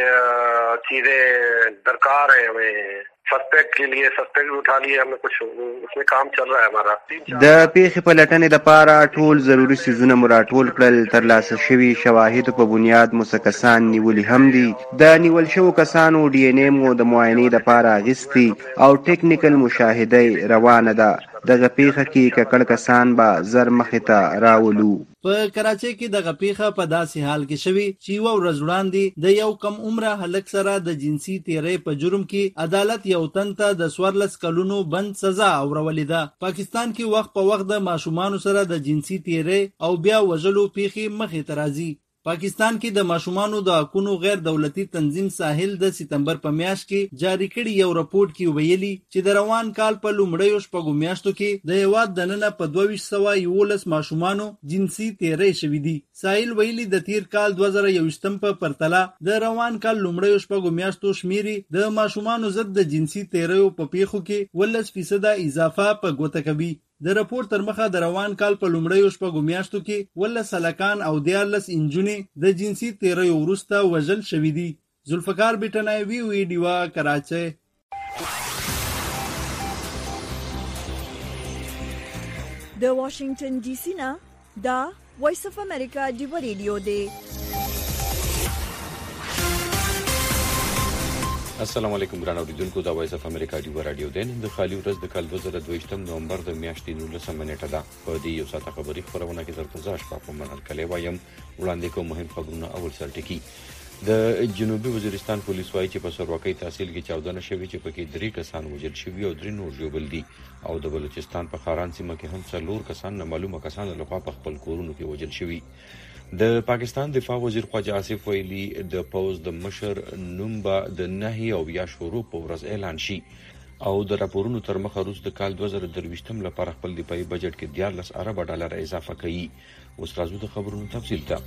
چیزیں درکار ہے سسپیکٹ کے لیے سسپیکٹ اٹھا لیے ہمیں کچھ اس میں کام چل رہا ہے ہمارا. د پیښې پلټنې دپاره ټول ضروري څیزونه مو راټول کړل. ترلاسه شوي شواهدو په بنیاد مو څه کسان نیولي هم دي. د نیول شوو کسانو ډي ان اے مو د معاینې دپاره اخیستي او ټیکنیکل مشاهده روانه ده. دغه پیښه کې ککړ کسان به زر مخې ته راولو. په کراچۍ کې دغه پیښه په داسې حال کې شوې چې یوه ورځ وړاندې د یو کم عمره هلک سره د جنسي تیرۍ په جرم کې عدالت یو تن ته د 14 کلونو بند سزا اورولې ده. پاکستان کې وخت په وخت د ماشومانو سره د جنسي تیرۍ او بیا وژلو پیښې مخې ته راځي. پاکستان کې د ماشومانو د حقونو غیر دولتي تنظیم ساحل د سپتمبر په میاشت کې جاری کړي یو رپورټ کې ویلي چې د روان کال په لومړیو شپږو میاشتو کې د هېواد دننه په 2211 ماشومانو جنسي تیرۍ شوي دي. ساحل ویلي د تیر کال 2021 په پرتله د روان کال لومړیو شپږو میاشتو شمیرې د ماشومانو ضد د جنسي تیریو په پیښو کې 18% اضافه په ګوته کوي. د رپورټ تر مخه د روان کال په لومړیو شپږو میاشتو کې 18 هلکان او 14 نجونې د جنسي تیریو وروسته وژل شوي دي. ذوالفقار بټنای ویډیوه کراچۍ. د واشنگټن ډي سي نه دا وایس اف امریکا ډیو ریډیو دی. السلام علیکم ګران اوریدونکو، دا وایس اف امریکا ډیو رادیو دی. نن د خالي ورځ د کال 2022 نومبر د میاشتې 19 نیټه ده. په دې یو ساعته خبري خبرونه کې درته زه شپه په منل کلی وایم. وړاندې کوم مهم خبرونه. اول سرټکی د جنوبي وزیرستان پولیس وايي چې په سروکي تحصیل کې 14 شوي چې پکې 3 کسان وژل شوي او 3 نور ژوبل دي. او د بلوچستان په خاران سیمه کې هم 4 کسان نامعلومه کسان له خوا په خپل کورونو کې وژل شوي. د پاکستان دفاع وزیر خواجه آصف ویلي د پوز د مشر نوم به د نهي او یا شروع په ورځ اعلان شي. او د راپورونو تر مخه روس د کال 2023 لپاره خپل دفاعي بجټ کې 14 ارب ډالر اضافه کوي. اوس راځو د خبرونو تفصیل ته.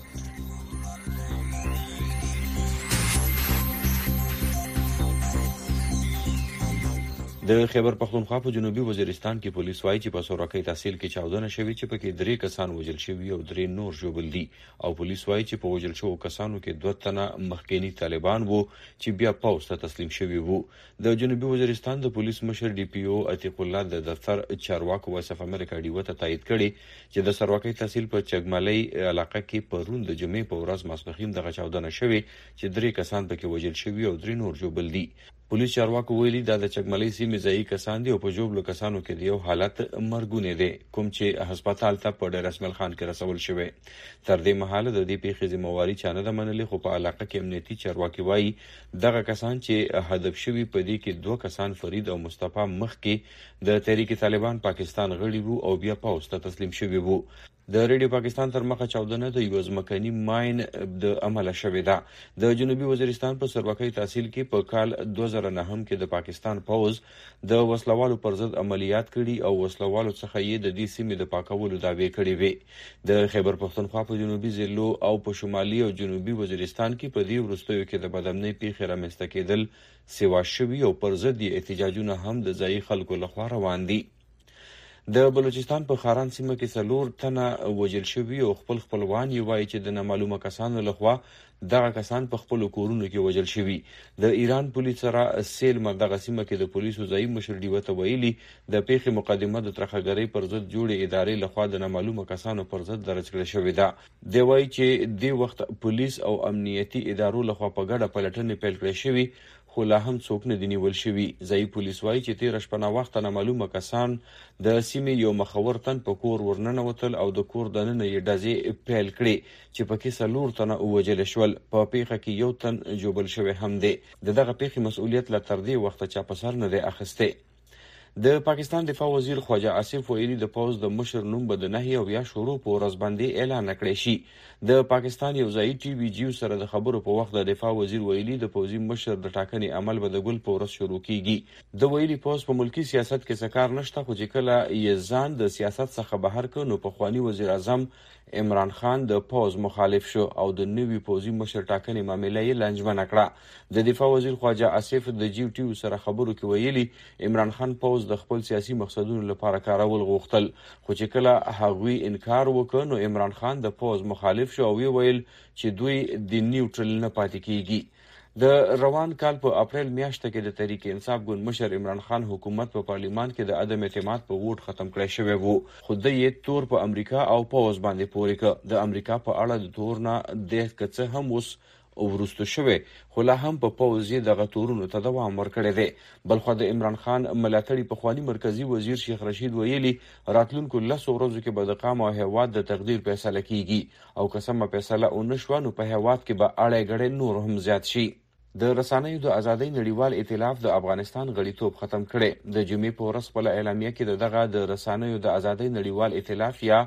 د خیبر پختونخوا په جنوبي وزیرستان کې پولیس وايي چې په سورکۍ تحصیل کې 14 شوي چې پکې 3 کسان وژل شوي او 3 نور ژوبل دي. او پولیس وايي چې په وژل شوو کسانو کې 2 تنه مخکینی طالبان وو چې بیا پوز ته تسلیم شوي وو. د جنوبي وزیرستان د پولیس مشر ډي پی او عتیق الله د دفتر چارواکو وایس اف امریکا ډیو ته تایید کړي چې د سروکۍ تحصیل په چګملۍ علاقه کې پرون د جمعې په ورځ ماسپښین دغه 14 شوي چې 3 کسان پکې وژل شوي او 3 نور ژوبل دي. پولیس چارواکو ویلي دا د چګملۍ سیمې ځایي کسان دي او په ژوبلو کسانو کې د یو حالت مرګونی دی کوم چې هسپتال ته په ډېر اسمل خان کې رسول شوی. تر دې مهاله د دې پیښې ذمہواري چا نه ده منلې، خو په علاقه کې امنیتي چارواکي وایي دغه کسان چې هدف شوي په دې کې 2 کسان فرید او مصطفی مخکې د تحریک طالبان پاکستان غړي وو او بیا پوز ته تسلیم شوي وو. د ریډیو پاکستان تر مخه 14 د یو ځمکني ماین د عمله شوې ده. د جنوبي وزیرستان په سروکۍ تحصیل کې په کال 2009 کې د پاکستان پوز د وسلوالو پر ضد عملیات کړي او وسلوالو څخه یې د دې سیمې د پاکولو دعوې کړې وې. د خیبر پختونخوا په جنوبي ضلعو او په شمالي او جنوبي وزیرستان کې په دې وروستیو کې د بدامنۍ پیښې رامنځته کېدل سیوا شوي او پر ضد یې احتجاجونه هم د ځایي خلکو لخوا روان دي. د بلوچستان په خاران سیمه کې 4 تنه وژل شوي او خپلوان یې وایي چې د نامعلومه کسانو لخوا دغه کسان په خپل کورونو کې وژل شوي. د ایران پولیس سره سیل دغه سیمه کې د پولیسو ځایي مشر ډیو ته ویلي د پیښې مقدمه د ترخګرۍ پر ضد جوړې ادارې لخوا د نامعلومه کسانو پر ضد درج کړل شوې ده. دی وایي چې د وخت پولیس او امنیتي ادارو لخوا په ګډه پلټنې پیل کړې شوي خو لا هم څوک نه دي نیول شوي. ځایي پولیس وایي چې 13 شپه وخته نامعلومه کسان د سیمې یو مخور تن په کور ورننوتل او د کور دننه یې ډزې پیل کړې چې پکې 4 تنه ووژل شول. په پیښه کې 1 تن ژوبل شوی هم دی. دغه پیښې مسؤلیت لا تر دې وخته چا په سر نه دی اخیستی. د پاکستان دفاع وزیر خواجه آصف ویلي د پوز د مشر نوم به د نهي او یا شروع په ورځ باندې اعلان کړی شي. د پاکستان یو ځایي ټي وي جیو سره د خبرو په وخت د دفاع وزیر ویلي د پوزي مشر د ټاکنې عمل به د ګل په ورځ شروع کیږي. د ویلي پوز په ملکی سیاست کې څه کار نشته، خو چې کله یې ځان د سیاست څخه بهر کړ نو پخوانی وزیر اعظم عمران خان د پوز مخالف شو او د نوي پوزي مشر ټاکنې معامله یې لنجمنه کړه. د دفاع وزیر خواجه آصف د جیو ټي وي سره خبرو کې ویلي عمران خان پوز د خپل سیاسي مقصدونو لپاره کارول غوښتل، خو چې کله هغوی انکار وکړ نو عمران خان د پوز مخالف شو او ویل چې دوی د نیوټرل نه پاتې کیږي. د روان کال په اپریل میاشت کې د تحریک انصاف ګوند مشر عمران خان حکومت په پارلیمان کې د عدم اعتماد په ووټ ختم کړی شوی وو، خو د یې تور په امریکا او پوز باندې پورې کړ. د امریکا په اړه د تور نه د کڅه هم اوس ورستو شوی، خو لا هم په پوز یې دغه تورونو ته دوام ورکړی دی. بلخو د عمران خان ملاتړي پخوانی مرکزی وزیر شیخ رشید ویلي راتلونکو 10 ورځو کې به د قام او هیواد د تقدیر فیصله کیږي او که سمه فیصله ونه شوه نو په هیواد کې به اړه ګړې نور هم زیات شي. د رسنیو د ازادۍ نړیوال ائتلاف د افغانستان غړیتوب ختم کړي. د جمعې په ورځ خپل اعلامیه کې دغه د رسنیو د ازادۍ نړیوال ائتلاف یا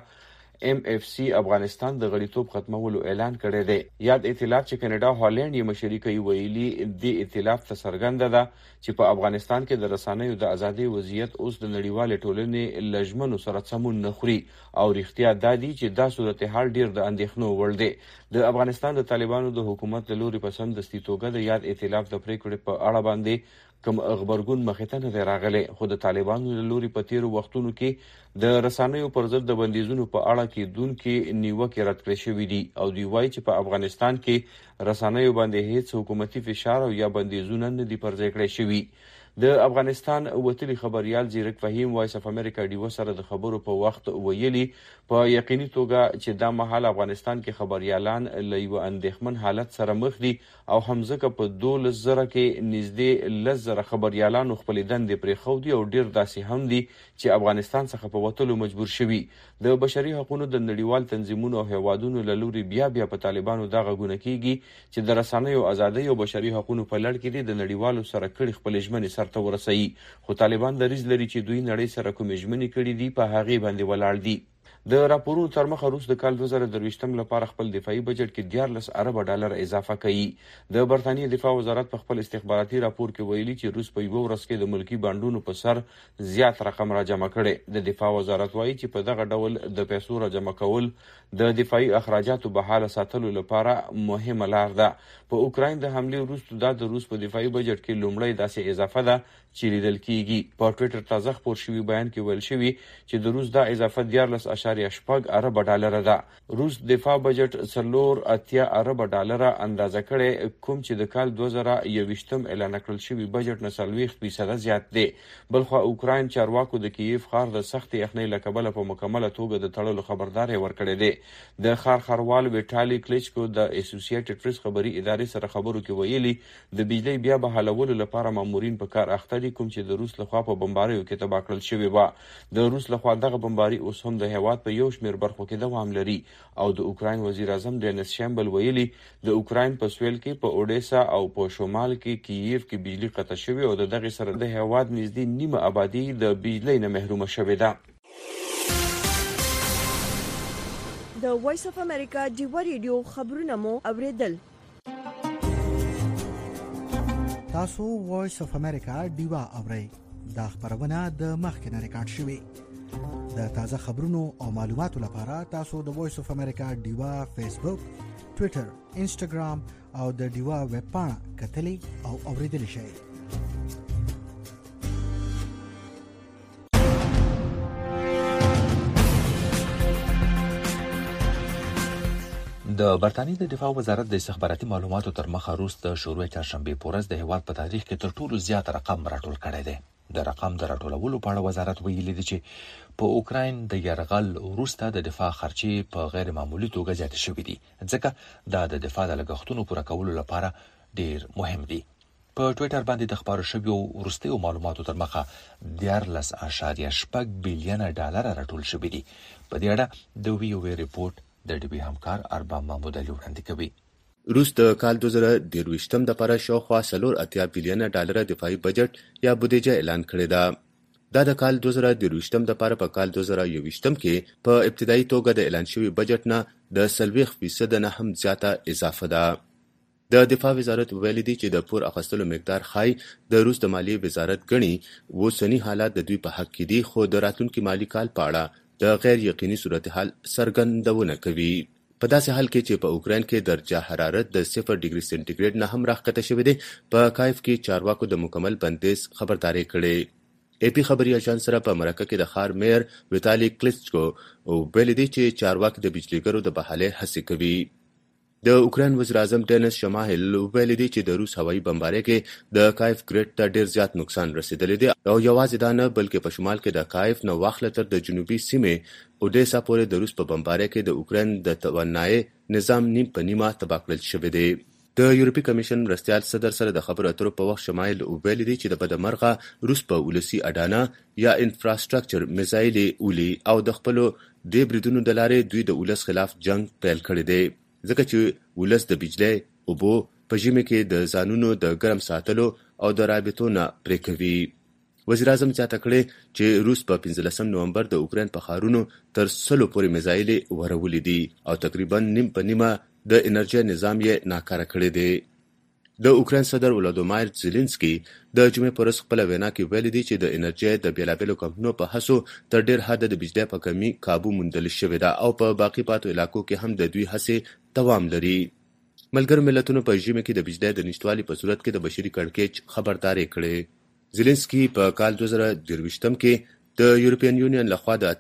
MFC افغانستان د غړیتوب ختمولو اعلان کړی دی. یاد ائتلاف چې کینیډا هالند یې مشري کوي ویلي د ائتلاف ته څرګنده ده چې په افغانستان کې د رسنیو د ازادۍ وضعیت اوس د نړیوالې ټولنې لژمنو سره سمون نه خوري او رښتیا دا دی چې دا صورتحال ډیر د اندېښنو وړ دی. د افغانستان د طالبانو د حکومت له لوري په سمدستي توګه د یاد ائتلاف د پریکړې په اړه باندې کوم خبرګون مخې ته نه دی راغلی، خو د طالبانو له لوري په تیرو وختونو کې د رسنیو پر ضد د بندیزونو په اړه کېدونکې نیوکې رد کړې شوي دي او دوی وایي چې په افغانستان کې رسنیو باندې هیڅ حکومتي فشار او یا بندیزونه نه دي پر ځای کړی شوي. د افغانستان وتلي خبريال زیرک فهیم وایس اف امریکا ډیو سره د خبرو په وخت ویلي په یقیني توګه چې دا مهال افغانستان کې خبريالان له یو اندېښمن حالت سره مخ دي او همزکه په 12,000 کې نږدې 10,000 خبريالانو خپل دندې پرېښودي او ډیر داسې هم دي چې افغانستان څخه په وتلو مجبور شوي. د بشري حقوقو د نړیوال تنظیمونو او هیوادونو له لوري بیا په طالبانو دا غږونه کیږي چې د رسنیو ازادۍ او بشري حقوقو په لړ کې د نړیوالو سره کړي خپل ژمنې سرته ورسوي، خو طالبان دریځ لري چې دوی نړۍ سره کوم ژمنې کړي دي په هغې باندې ولاړ دي. د راپورونو تر مخه روس د کال 2023 لپاره خپل دفاعي بجټ کې 14 ارب ډالر اضافه کوي. د برتانیې دفاع وزارت په خپل استخباراتي راپور کې ویلي چې روس په یو ورځ کې د ملکی بانډونو په سر زیات رقم را جمع کړي. د دفاع وزارت وایي چې په دغه ډول د پیسو را جمع کول د دفاعي اخراجاتو بحاله ساتلو لپاره مهمه لار ده. په اوکراین د حمله وروسته د روس په دفاعي بجټ کې لومړی داسې اضافه ده چې لیدل کیږي. په ټوئیټر تازه خبر شوی بیان کې ویل شوی چې د روس دا اضافه 14.8 ارب ډالر ده. روس دفاع بجټ 4.8 ارب ډالر اندازه کړي، کوم چې د کال 2021 اعلان کړل شوی بجټ نه 40% زیات دی. بلخو اوکراین چارواکو د کیف ښار د سخت یخنۍ له کبله په مکمله توګه د تړلو خبرداري ورکړې ده. د ښاروال ویټالي کلیچکو د اسوسییټډ پریس خبري ادارې سره خبرو کې ویلي د بجلی بیا بحالولو لپاره مامورین په کار اخته دي، کوم چې د روس لخوا په بمباریو کې تباه کړل شوی و. د روس لخوا دغه بمباری اوس هم د هیواد په یو شمېر برخو کې دوام لري او د اوکراین وزیر اعظم دینیس شامبل ویلي د اوکراین په سویل کې په اودیسا او په شمال کې کیف کې بجلی قطع شوی او دغه سره د هیواد نږدې نیمه آبادی د بجلی نه محروم شوې ده. د وایس اف امریکا ډیو ریډیو خبرونه مو اوریدل. تاسو وایس اف امریکا ډیو اورئ. دا خبرونه د مخکنه ریکارډ شوې. د تازه خبرونو او معلوماتو لپاره تاسو د وایس اف امریکا ډیو فیسبوک، ټوئیټر، انسټاګرام او د ډیو ویب پاڼه کتلی او اوریدل شئ. د برتانیې د دفاع وزارت د استخباراتي معلوماتو تر مخه وروسته شروع چهارشنبه په ورځ د هیواد په تاریخ کې تر ټولو زیات رقم راټول کړی دی. د رقم د راټولولو په اړه وزارت ویلي دی چې په اوکراین د یرغل وروسته د دفاع خرچې په غیر معمولي توګه زیاتې شوې دي، ځکه دا د دفاع د لګښتونو پوره کولو لپاره ډیر مهم دي. په ټوئیټر باندې د خبرو شویو وروستیو معلوماتو تر مخه 14.8 بلین ډالر راټول شوي دي. په دې اړه د ویو ریپورت د ډیبي همکار ارباب محمود علي وړاندې کوي. روس د کال 2023 لپاره شاوخوا 4.8 بلین ډالر دفاعي بجټ یا بودیجه اعلان کړې ده. دا د کال 2023 لپاره په کال 2021 کې په ابتدایي توګه د اعلان شوي بجټ نه د 40% نه هم زیاته اضافه ده. د دفاع وزارت ویلي دی چې د پور اخیستلو مقدار ښایي د روس د مالیې وزارت ګڼي اوسني حالات د دوی په حق کې دي، خو د راتلونکي مالي کال په اړه د غیر یقیني صورتحال څرګندونه کوي. په داسې حال کې چې په اوکراین کې درجه حرارت د 0 ډیګري سنټیګریډ نه هم راښکته شوی دی، په کایف کې چارواکو د مکمل بندیز خبرداری کړې. AP خبري اژانس سره په مرکه کې د ښار میر ویتالي کلیچکو ویلي دی چې چارواکي د بجلیګرو د بحالې هڅې کوي. د اوکراین وزیر اعظم ډینس شماهل ویلي دی چې د روس هوایي بمبارۍ کې د کایف ګریډ ته ډیر زیات نقصان رسیدلی دی او یوازې دا نه بلکې په شمال کې د کایف نه واخله تر د جنوبي سیمې اودیسا پورې د روس په بمبارۍ کې د اوکراین د توانایي نظام نیم په نیمه تباه کړل شوی دی. د یورپي کمیشن مرستیال صدر سره د خبرو اترو په وخت شمایل ویلي دی چې د بدمرغه روس په ولسي اډانه یا انفراستراکچر میزایلې اولي او د خپلو دې بریدونو د لارې دوی د ولس خلاف جنگ پیل کړی دی، ځکه چې ولس د بجلی، اوبو، په ژمي کې د ځانونو د ګرم ساتلو او د رابطو نه پرې کوي. وزیر اعظم زیاته کړې چې روس په 15 نومبر د اوکراین په ښارونو تر 100 پورې میزایلې ورولې دي او تقریبا نیم په نیمه د انرژي نظام یې ناکاره کړی دی. د اوکراین صدر ولادیمیر زيلنسکي د جمعې پر ورځ خپله وینا کې ویلي دی چې د انرژي د بیلابیلو کمپنیو په هڅو تر ډیر حده د بجلی په کمی کابو موندل شوې ده او په باقي پاتو علاقو کې هم د دوی هڅې دوام لري. ملګرو ملتونو په ژمي کې د بجلی د نشتوالي په صورت کې د بشري کړکېچ خبرداری کړې. زيلنسکي په کال 2023 کې د یورپین یونین لخوا د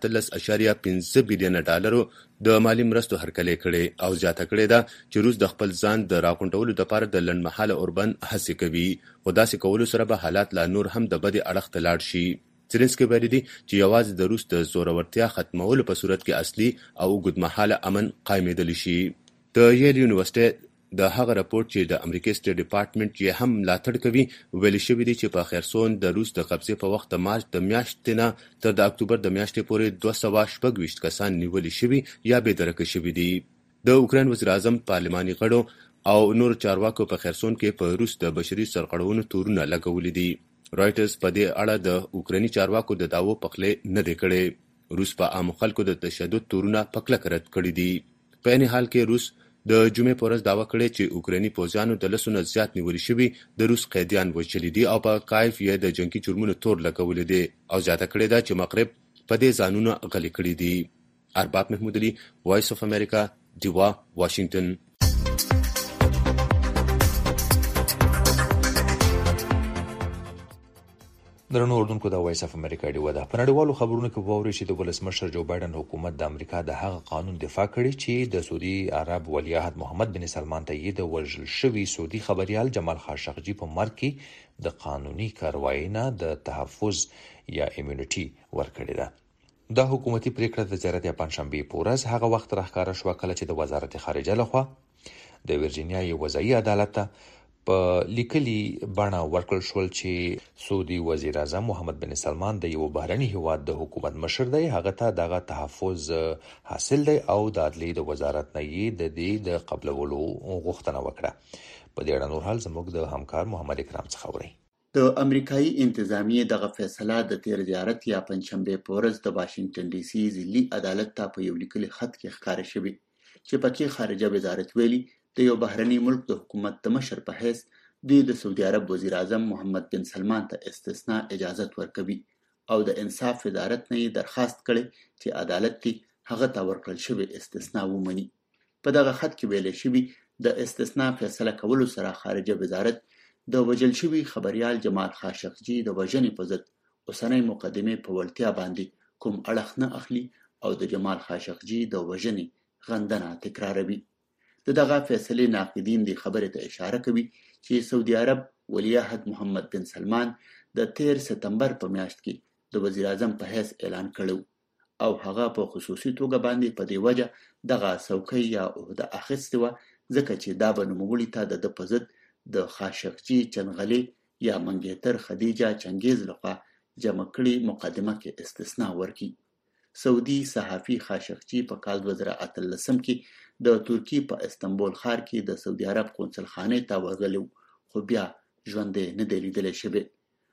13.5 بلین ډالرو د مالی مرستو هرکلی کړي او زیاته کړې ده چې روس د خپل ځان د راغونډولو لپاره د لنډمهاله اوربند هڅې کوي، خو داسې کولو سره به حالات لا نور هم د بدې اړخ ته لاړ شي. زيلنسکي ویلي دی چې یوازې د روس د زورورتیا ختمولو په صورت کې اصلي او اوږدمهاله امن قایمېدلی شي. د ییل یونیورسټۍ د هغه راپورټ چې د امریکای سټیټ ډپارټمنټ یې هم ملاتړ کوي ویلي شوی دی چې په خرسون د روس د قبضې په وخت د مارچ د میاشتې نه تر د اکتوبر د میاشتې پورې 226 کسان نیولي شوي یا بېدرکه شوي دي. د اوکراین وزیر اعظم، پارلماني غړو او نور چارواکو په خرسون کې په روس د بشري سرغړونو تورونه لګولي دي. رایټرز په دې اړه د اوکرایني چارواکو د دعوو پخلی نه دی کړی. روس په عامو خلکو د تشدد تورونه په کلکه رد کړي دي. په عین حال کې روس د جمعې په ورځ دعوه کړې چې اوکرایني پوځیانو د 100 نه زیات نیولي شوي د روس قیدیان وژلي دي او په کایف یې د جنګي جرمونو تور لګولی دی او زیاته کړې ده چې مغرب په دې ځانونه غلي کړي دي. ارباب محمود علي، وایس اف امریکا، دیوا، واشنگټن. درنو اردوونکو د وایس اف امریکا ډیو ده. په نړیوالو خبرونو کې واوري چې د ولسمشر جو بایدن حکومت د امریکا د هغه قانون دفاع کړي چې د سعودي عرب ولیعهد محمد بن سلمان ته یې د وژل شوي سعودي خبريال جمال خاشقجي په مرګ کې د قانوني کاروایی نه د تحفظ یا امیونټي ورکړې ده. دا حکومتي پریکړه د زیارت پنځشنبه په ورځ هغه وخت راښکاره شوه کله چې د وزارت خارجه لخوا د ورجینیا یو وضعي عدالت ته په لیکلي بڼه ورکړل شول چې سعودي وزیر اعظم محمد بن سلمان د یو بهرني هیواد د حکومت مشر دی، هغه ته دغه تحفظ حاصل دی او د عدلیې د وزارت نه یې د دې د قبلولو غوښتنه وکړه. په دې اړه نور حال زموږ د همکار محمد اکرام څخه اورئ. د امریکایي انتظامیې دغه فیصله د تیر زیارت یا پنځشنبه په ورځ د واشنگټن ډي سي ضلعي عدالت ته په یو لیکلي خط کې ښکاره شوې چې پکې خارجه وزارت ویلي د یو بهرني ملک د حکومت د مشر په حیث دوی د سعودي عرب وزیر اعظم محمد بن سلمان ته استثناء اجازت ورکوي او د انصاف وزارت نه درخواست کړي چې عدالت کې هغه ته ورکړل شوی استثناء ومني. په دغه خط کې ویل شوی د استثناء فیصله کولو سره خارجه وزارت د وژل شوي خبريال جمال خاشقجي د وژنې په ضد اوسنۍ مقدمې په وړتیا باندې کوم اړخ نه اخلي او د جمال خاشقجي د وژنې غندنه تکراروي. دغه فیصلې ناقدین د خبرې ته اشاره کوي چې سعودي عرب ولیعهد محمد بن سلمان د 13 سپتمبر په میاشت کې د وزیر اعظم په حیث اعلان کړو او هغه په خصوصي توګه باندې په دې وجه دغه څوکۍ یا عہده اخیستې وه ځکه چې دا به نوموړي ته د په ضد د خاشقجي چنغلې یا منګیتر خدیجه چنګیز لخوا جمع کړي مقدمه کې استثناء ورکړي. سعودي صحافي خاشقجي په کال 2013 کې د ترکی په استنبول ښار کې د سعودي عرب قونسل خانې ته ورغلی خو بیا ژوندی نه دی لیدلی شوی.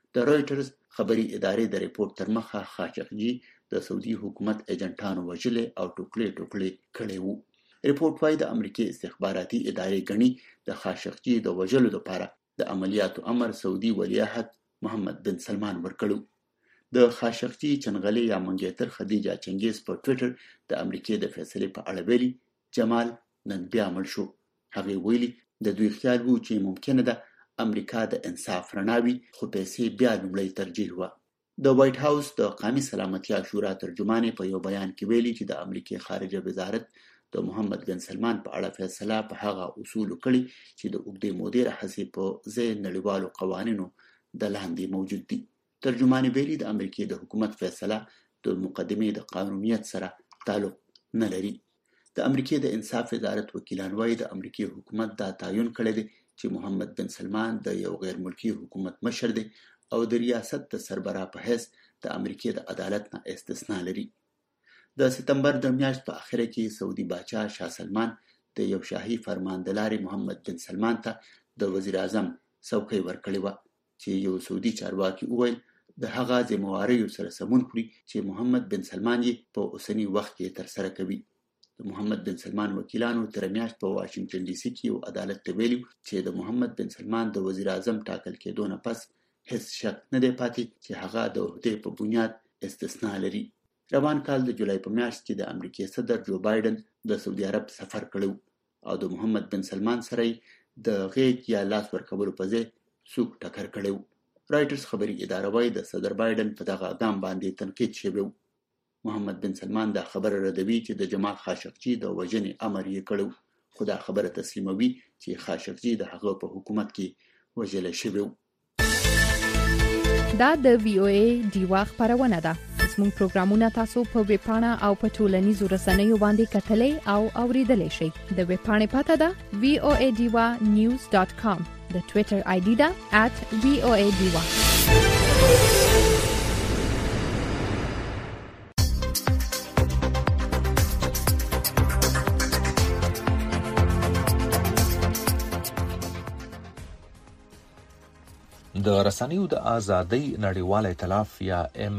د رويټرز خبري ادارې د ریپورت تر مخه خاشقجي د سعودي حکومت ایجنټانو وژلې او ټوکلي کړي وو. ریپورت وايي د امریکای استخباراتي ادارې غني د خاشقجي د وژلو لپاره د عملیاتو امر سعودي ولیعهد محمد بن سلمان ورکړو. د خاشقجي چنغلي یا منګیتر خدیجه چنګیز په ټوئیټر د امریکای د فیصلې په اړه ویلي جمال نن بیا مړ شو. هغه ویلي د دوی خیال وو چې ممکنه ده امریکا د انصاف رڼاوي خو پیسې بیا لومړی ترجیح وه. د وایټ هاوس د قومي سلامتیا شورا ترجمانې په یو بیان کې ویلي چې د امریکای خارجه وزارت د محمد بن سلمان په اړه فیصله په هغه اصولو کړي چې د اوږدې مودې راهیسې په ځای نړیوالو قوانینو د لاندې موجود دي. ترجمانې ویلي د امریکای د حکومت فیصله د مقدمې د قانونیت سره تعلق نه لري. د امریکای د انصاف وزارت وکیلان وایي د امریکای حکومت دا تعین کړی دی چې محمد بن سلمان د یو غیر ملکی حکومت مشر دی او د ریاست د سربراه په حیث د امریکای د عدالت نه استثنا لري. د سپتمبر د میاشتې په اخره کې سعودي باچا شاه سلمان د یو شاهي فرماندلاري محمد بن سلمان ته د وزیر اعظم څوکۍ ورکړې وه چې یو سعودي چارواکي وویل د هغه ذمہواریو سره سمون خوري چې محمد بن سلمان یې په اوسني وخت کې ترسره کوي. د محمد بن سلمان وکیلانو تر میاشت په واشنگټن ډي سي کې یو عدالت ته ویلي چې د محمد بن سلمان د وزیر اعظم ټاکل کېدو نه پس هیڅ شک نه دی پاتې چې هغه د عهدې په بنیاد استثنا لري. روان کال د جولای په میاشت کې د امریکای صدر جو بایدن د سعودي عرب سفر کړو او د محمد بن سلمان سره د غیږ یا لاس ورکولو په ځای سوق ټکر کړو. رایټرز خبري اداره وايي د صدر بایدن په دغه اقدام باندې تنقید شوی. محمد بن سلمان دا خبره ردوي چې د جمال خاشقجي د وژنې امر یې کړو خو دا خبره تسلیموي چې خاشقجي د هغه په حکومت کې وژل شوی. دا د وی او ای ډیوا خبرونه ده. زموږ پروګرامونه تاسو په ویب پاڼه او په ټولنیزو رسنیو باندې کتلې او اوریدلای شئ. د ویب پاڼې پته ده voadiwa.news.com. د ټوئیټر آی ډي ده @voadiwa. د رسنیو د ازادۍ نړیوال ائتلاف یا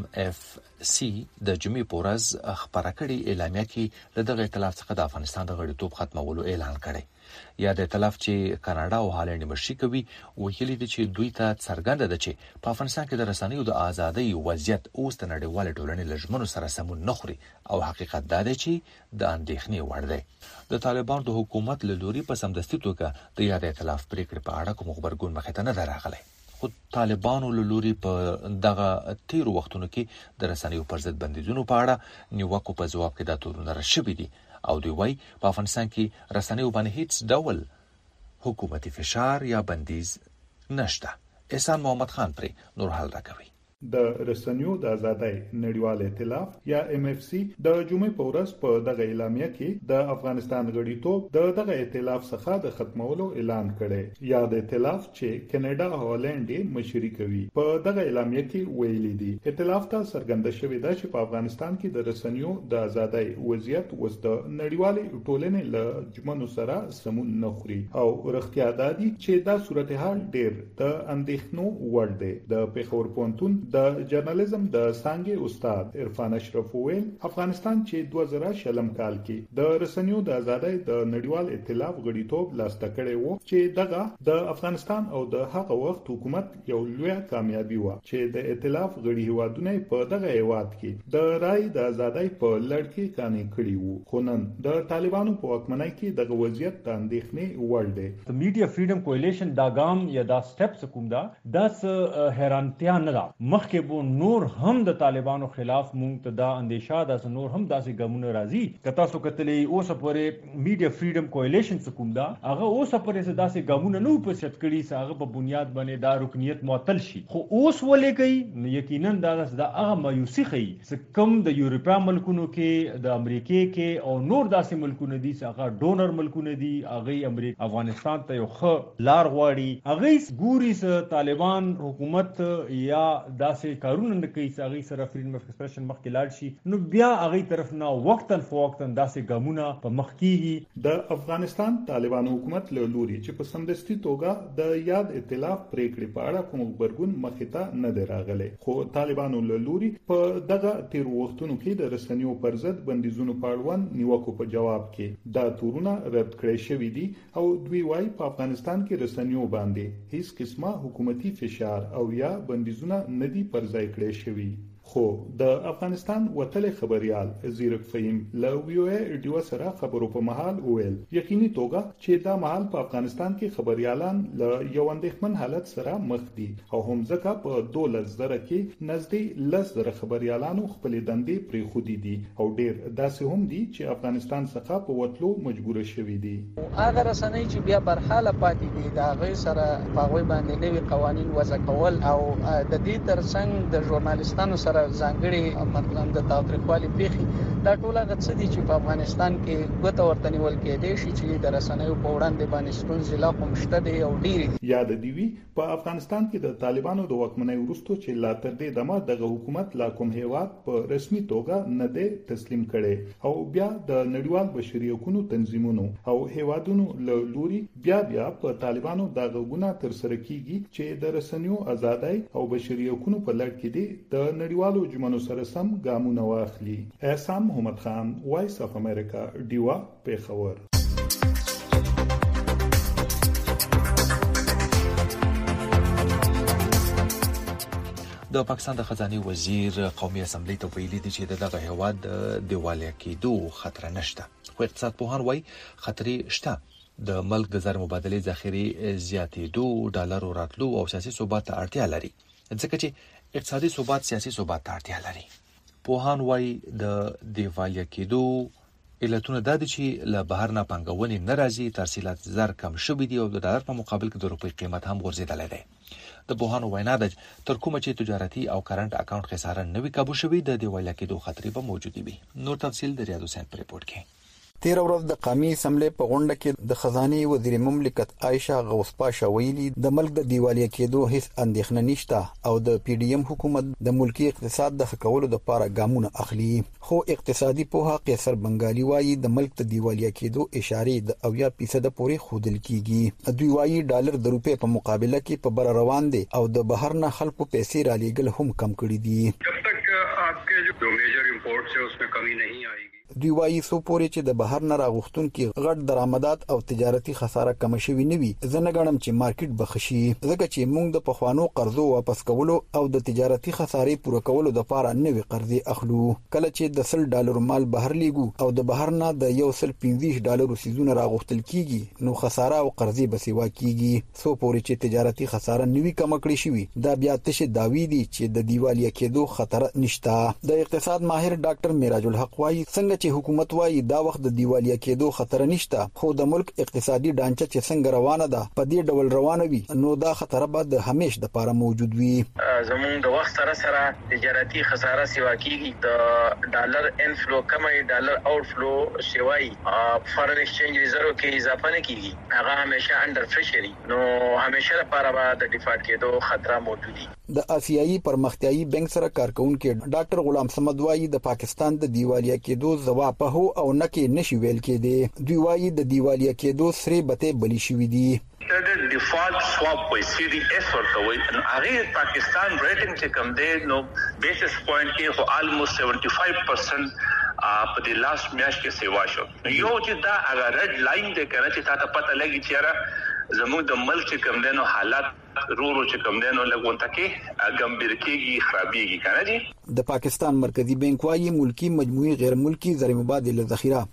MFC د جمعې په ورځ خبره کړې اعلامیه کې له دغه ائتلاف څخه د افغانستان د غړیتوب ختمولو اعلان کړی. یا د ائتلاف چې کاناډا او هالند مشري کوي ویلي دي چې دوی ته څرګنده ده چې په افغانستان کې د رسنیو د ازادۍ وضعیت اوس د نړیوال ټولنې لجمنو سره سمون نه خوري او حقیقت دا دی چې د اندېښنې وړ دی. د طالبانو د حکومت له لوري په سمدستي توګه د یاد ائتلاف پریکړې په اړه کوم خبرګون مخې ته نه راغلی. خو طالبانو له لوري په دغه تیرو وختونو کې د رسنیو پر ضد بندیزونو په اړه نیوکو په جواب کې دا تورونه راشوي دي او دوی وايي په افغانستان کې رسنیو باندې هیڅ ډول حکومتي فشار یا بندیز نشته. احسان محمد خان پرې نور حل راکوي. د رسنیو د ازادۍ نړیوال ائتلاف یا MFC د جمعې په ورځ په دغه اعلامیه کې د افغانستان غړیتوب د دغه ائتلاف څخه د ختمولو اعلان کړي. یا د ائتلاف چې کاناډا او هالند مشري کوي په دغه اعلامیه کې ویلي دي ائتلاف ته څرګنده شوې ده چې په افغانستان کې د رسنیو د ازادۍ وضعیت اوس د نړیوالې ټولنې له جمنو سره سمون نه خوري او رښتیا ده چې دا صورتحال ډېر د اندېښنو وړ دی. د پیښور پوهنتون د جرنالیزم د څانګې استاد عرفان اشرف ویل افغانستان چې 2000 کال کې د رسنیو د ازادۍ د نړیوال ائتلاف غړیتوب لاسته کړی وو چې دغه د افغانستان او د هغه وخت حکومت یو لوی کامیابی و چې د ائتلاف غړي هیوادونه په دغه هیواد کې د رای د ازادۍ په لړ کې کانې کړی وو. خو نن د طالبانو په واکمنۍ کې دغه وضعیت د اندېښنې وړ دی. د میډیا فریډم کولیشن دا ګام یا دا سټپس کوم دا داس حیرانتیا نه ده. مخکې بو نور هم د طالبانو خلاف مونږ ته دا اندیشه ده نور هم داسې ګامونه راځي. که تاسو کتلې اوس پورې میډیا فریډم کولیشن کوم دا هغه اوس پورې داسې ګامونه نه په ست کړي هغه په بنیاد باندې دا رکنیت معطل شي. خو اوس ولې کوي یقینا دا هغه مایوسي خي کم د یورپا ملکونو کې د امریکای کې او نور داسې ملکونه دي هغه ډونر ملکونه دي هغه افغانستان ته یو ښه لار غواړي. هغه ګوري طالبان حکومت یا دا داسې کارونه نه کوي چې هغه سره فریډم اف ایکسپریشن مخ کې لاړ شي، نو بیا هغه طرف نه وقتاً فوقتاً داسې ګامونه په مخ کیږي. د افغانستان طالبانو حکومت له لوري چې په سمدستي توګه د یاد ائتلاف پریکړې په اړه کوم خبرګون مخې ته نه دی راغلی، خو طالبانو له لوري په دغه تیر وختونو کې د رسنیو پر ضد بندیزونو په اړوند نیوکو په جواب کې دا تورونه رد کړی شوي دي او دوی وايي په افغانستان کې رسنیو باندې هیڅ قسمه حکومتي فشار او یا بندیزونه نه دي پر ځای کړی شوي. خو د افغانستان وتل خبريال زیرک فهیم له ویو ډیو سره خبرو په محل ویل یقیني توګه چې دا محل په افغانستان کې خبريالان له یو اندېښمن حالت سره مخ دي او هم ځکه په 2000 کې نږدې 10,000 خبريالانو خپل دندې پرې خودي دي او ډېر داسې هم دي چې افغانستان څخه په وټلو مجبور شوي دي. هغه رسنۍ چې بیا برحاله پاتې دي دا غي سره په غوي باندې نوي قوانين وضع کول او د دې ترڅنګ د ژورنالیستانو سره ځانګړي مثلا د تاوتریخوالي پیخي دا ټوله غڅ دي چې په افغانستان کې ګوته ورته نیول کېدې شي چې د رسنیو په وړاندې باندې ستونزې لا کوم شته دي او ډېری یاد دی وی په افغانستان کې د طالبانو د واکمنۍ وروسته چې لا تر دې دمه د حکومت لا کوم هیواد په رسمي توګه نه دی تسلیم کړي او بیا د نړیوال بشري حقوقو تنظیمونو او هیوادونو له لوري بیا په طالبانو د غوونه تر سره کیږي چې د رسنیو ازادۍ او بشري حقوقو په لړ کې دي د نړیوال جمنو سره سم ګامونه واخلي. احسان محمد خان، وایس اف امریکا، ډیوا، پیښور. د پاکستان د خزانه وزیر قومي اسمبلی ته ویلي دي چې دغه هیواد د دیوالیا کېدو خطر نشته، خو اقتصاد پوهان وایي خطر شته. د ملک د زر مبادله ذخیره زیاتېدو، ډالر راتلو او سیاسي ثبات ته اړتیا لري، ځکه چې اقتصادي ثبات سیاسي ثبات ته اړتیا لري. پوهان وایي د دیوالیا کېدو علتونه دا دي چې له بهر نه پانګونې ناراضي، ترسیلات زر کم شوي دي او د ډالر په مقابل کې د روپۍ قیمت هم غورځېدلی دی. د پوهانو وینا ده تر کومه چې تجارتي او کرنٹ اکاونټ خساره نه وي کابو شوي د دیوالیا کېدو خطرې به موجودي وي. نور تفصیل د ریاض حسین په ریپورت کې. تیر ورځ د قومي اسمبلی په غونډه کې د خزانه وزیر مملکت عائشہ غوث پاشا ویلي د ملک د دیوالیا کېدو هیڅ اندېښنه نشته او د پی ډی ایم حکومت د ملکی اقتصاد د ښه کولو لپاره ګامونه اخلي. خو اقتصادي پوها قیصر بنگالی وایي د ملک د دیوالیا کېدو اشاره د 80% پورې خودل کیږي. دوی وایي ډالر د روپې په مقابله کې په بر روان دي او د بهر نه خلکو پیسې را لېږل هم کم کړي دي. जब तक आपके जो मेजर इंपोर्ट्स है उसमें कमी नहीं आएगी. دوی وایي سو پورې چې د بهر نه راغښتون کې غټ درآمدات او تجارتي خساره کم شوي نه وي، زه نه ګڼم چې مارکیټ بخشي، ځکه چې موږ د پخوانو قرضو واپس کولو او د تجارتي خسارې پوره کولو لپاره نوې قرضې اخلو. کله چې د $100 مال بهر لیږو او د بهر نه د $115 سیزونه راغښتل کیږي نو خساره او قرضې به سیوا کیږي. سو پورې چې تجارتي خساره نوي کم کړی شوي دا بیا تشه داوی دي چې د دیوالیا کېدو خطر نشته. د اقتصاد ماهر ډاکټر میراج الحق وایي څنګه چې حکومت وایي دا وخت د دیوالیا کېدو خطر نشته، خو د ملک اقتصادي ډانچه چې څنګه روانه ده په دې ډول روانه وي نو دا خطر به د همیشه لپاره موجود وي. زموږ د وخت سره سره تجارتي خساره سیوا کیږي، د ډالر انفلو کمای، ډالر آوټ فلو سیوای، فارن ایکسچینج ریزرو کې اضافه نه کیږي، هغه همیشه انډر پریشر نو همیشه لپاره به د ډیفالت کېدو خطر موجود دي. د آسیایي پرمختیایي بانک سره کارکونکو ډاکټر غلام صمد وایي د پاکستان د دیوالیا کېدو ځواب په هو او نه کې نشي ویل کېده. دوی وایي د دیوالیا کېدو سره بته بلی شوې دي. د ډیفالت سواپ وای سی ډي اس ورته وای هغه پاکستان ریټینګ چې کم دی نو بیسس پوینټ کې خو almost 75% په دې لاس میاش کې سیوا شو. یو چې دا هغه ریډ لاین دی کنه چې تاسو پته لګی چې زموږ د ملک چې کم دینو حالات رورو چې کم دینو لګونته کې ګمبیر کېږي، خرابېږي کنه جی. د پاکستان مرکزی بانک وايي ملکی مجموعي غیر ملکی زر مبادله ذخیره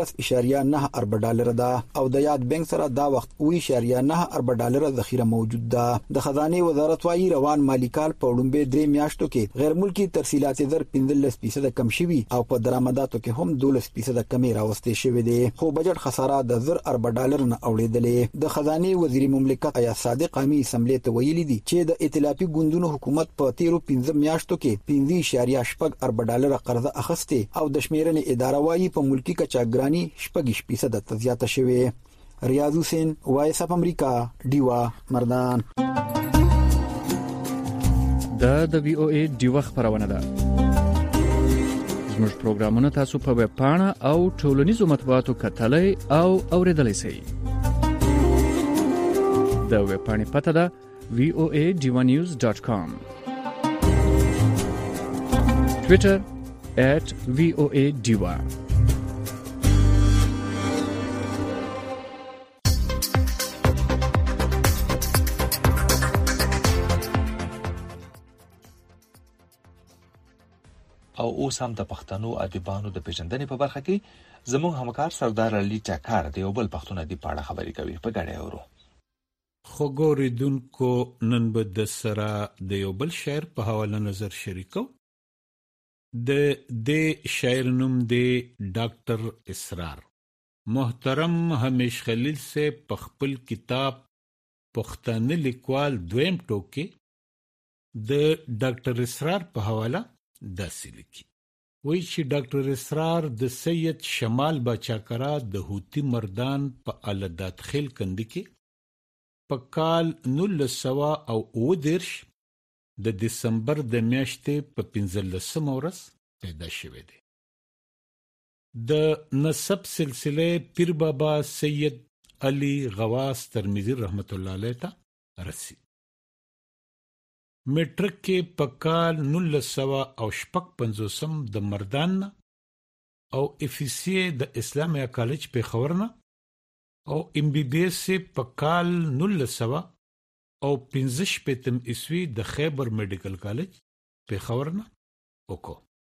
$14.9 ارب ده او د یاد بانک سره دا وخت $9 ارب ذخیره موجود ده. د خزانه وزارت وايي روان مالی کال په وړاندې 3 میاشتو کې غیر ملکی ترسیلات زر 15% کم شوي او په درآمداتو کې هم 12% کمی راوستي شوې ده. خو بجټ خساره د $10 ارب نه اوړېدلې. د خزانه وزیر مملکت آیا صادق قومي اسمبلی ته ویلي دي چې د ائتلافي ګوندونو حکومت په 15 میاشتو کې $15.8 ارب قرضه اخیسته او د شمیرنې اداره وايي په ملکی کچاګرانی 6% ته زیاته شوې. ریاض حسین، وایس اف امریکا، ډیوا، مردان. دا د وی او ای ډیوه خبرونه ده. زموږ پروګرامونه تاسو په ویب پاڼه او ټولنیزو مطبوعاتو کتلای او اوریدلای شئ. د ویب پاڼې پته ده voanews.com. Twitter @voadiva. او اوس هم د پښتنو ادیبانو د پیژندنې په برخه کې زموږ همکار سردار علي ټکر د یو بل پښتون ادیب په اړه خبرې کوي. په ګډه اورو. خو ګوریدونکو نن به د سره د یو بل شاعر په حواله نظر شریکو. د شاعر نوم دی ډاکټر اسرار. محترم همیش خلیل سے په خپل کتاب پښتانه لیکوال دویم ټوکې د ډاکټر اسرار په حواله داسې لیکي. وایي چې ډاکټر اسرار د سید شمال باچاکرا د هوتی مردان په الدات خیل کندي کې په کال 1919 د دسمبر د میاشتې په 15 ورځ پیدا شوی دی. د نسب سلسله پیر بابا سید علی غواس ترمذی رحمت الله علیه ته رسی. میټرک کې په کال 1955 د مردان او افیسی د اسلامي کالج پیښور نه او ام بی بی ایس په کال 1915 عیسوي د خیبر میډیکل کالج پیښور نه وکړ.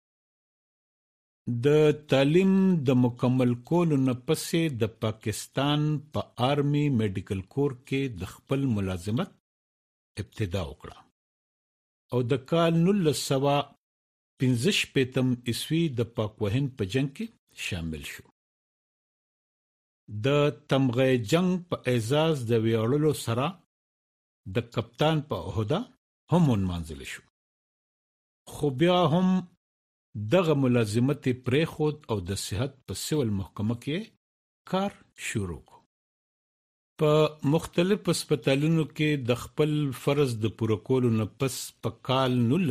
د تعلیم د مکمل کولو نه پسې د پاکستان په آرمی میډیکل کور کې د خپل ملازمت ابتدا وکړه او د کال 1915 عیسوي د پاکوهند په جنگ کې شامل شو. د تمغه جنگ په اعزاز د ویاړلو سره د کپتان په عہده هم منځل شو. خو بیا هم دغه ملازمت پریخود او د صحت په سیول محکمه کې کار شروع کو. په مختلف هسپتالونو کې د خپل فرض د پوره کولو نه پس په کال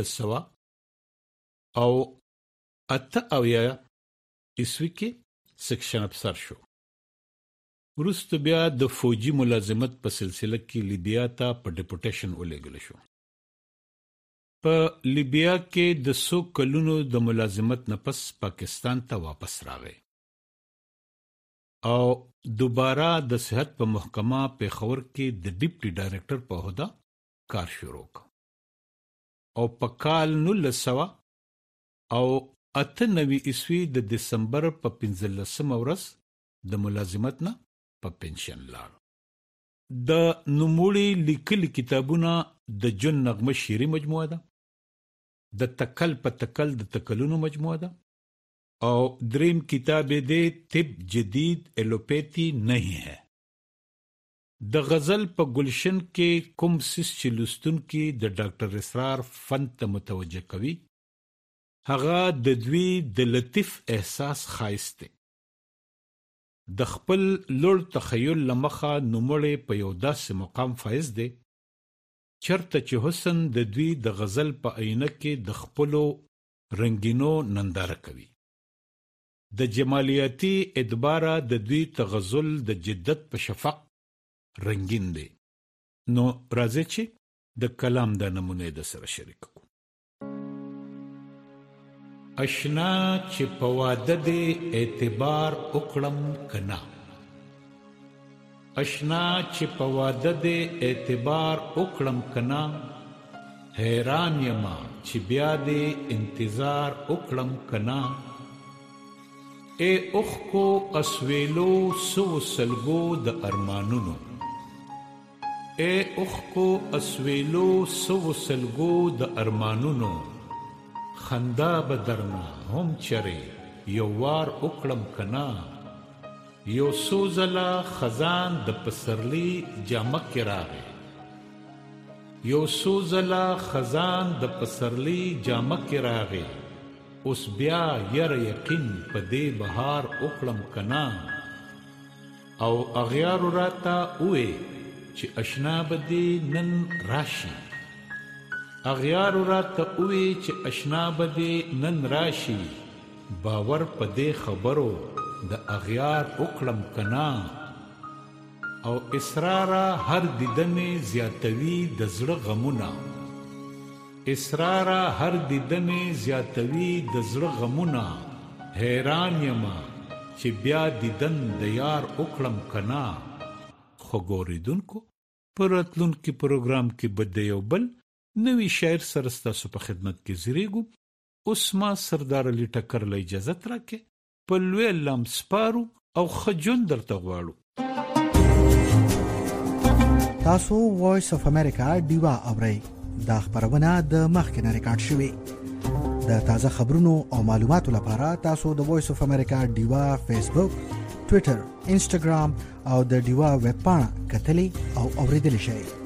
1988 عیسوي کې سیکشن افسر شو. وروسته بیا د فوجي ملازمت په سلسله کې لیبیا ته په ډیپوټیشن ولېږل شو. په لیبیا کې د 100 کلونو د ملازمت نه پس پاکستان ته واپس راغی او دوباره د صحت په محکمه پیښور کې د ډیپټي ډایریکټر په عہده کار شروع کړ او په کال 1998 عیسوي د دسمبر په 15 ورځ د ملازمت نه په پنشن لاړ. د نوموړي لیکلي کتابونه د جون نغمه شعري مجموعه ده، د تکل په تکل د تکلونو مجموعه ده او دریم کتاب دی طب جدید ایلوپیتھی نہیں ہے. د غزل په گلشن کې کوم سیس چې لوستونکي د ډاکټر اسرار فن ته متوجه کوي هغه د دوی د لطیف احساس ښایست دی. د خپل لوړ تخیل لمخه نوموړی په یو داسې مقام فایز دی چرته چې حسن د دوی د غزل په آینه کې د خپلو رنگینو ننداره کوي. د جمالیاتي اعتباره د دوی تغزل د جدت په شفق رنگین دی. نو راځي چې د کلام د نمونه د سره شریک کو. اشنا چې په واده د اعتبار وکړم کنا، اشنا چې په واده د اعتبار وکړم کنا، حیران یما چې بیا د انتظار وکړم کنا. اے اوخ کو اسویلو سو سلگو د ارمانونو، اے اوخ کو اسویلو سو سلگو د ارمانونو، خندا بدرنا هم چره یو وار وکړم کنا. یو سوزلا خزان د پسرلی جامه کې راغی، یو سوزلا خزان د پسرلی جامه کې راغی، اوس بیا یر یقین په دې بهار وکړم کنا. او اغیار راته وې چې اشنا به دې نن راشي، اغیار را ته وی چې اشنا بده نن راشي باور پدې خبرو د اغیار وکړم کنا او اصرار هر دیدنې زیاتوي د زړه غمونه اصرار هر دیدنې زیاتوي د زړه غمونه حیران یم چې بیا دیدن د یار وکړم کنا خو ګوریدونکو پر راتلونکي پروګرام کې به د یو بل نوی شاعر سره ستاسو په خدمت کې زیریږو اوس ما سردار علي ټکر له اجازه راکې په لوی لم سپارو او خجون درته غواړو. تاسو وایس اف امریکا ډیوا اورئ. دا خبرونه د مخکنه ریکارډ شوې. د تازه خبرونو او معلوماتو لپاره تاسو د وایس اف امریکا ډیوا فیسبوک، ټوئیټر، انسټاګرام او د ډیوا ویب پاڼه کتلې او اوریدل شئ.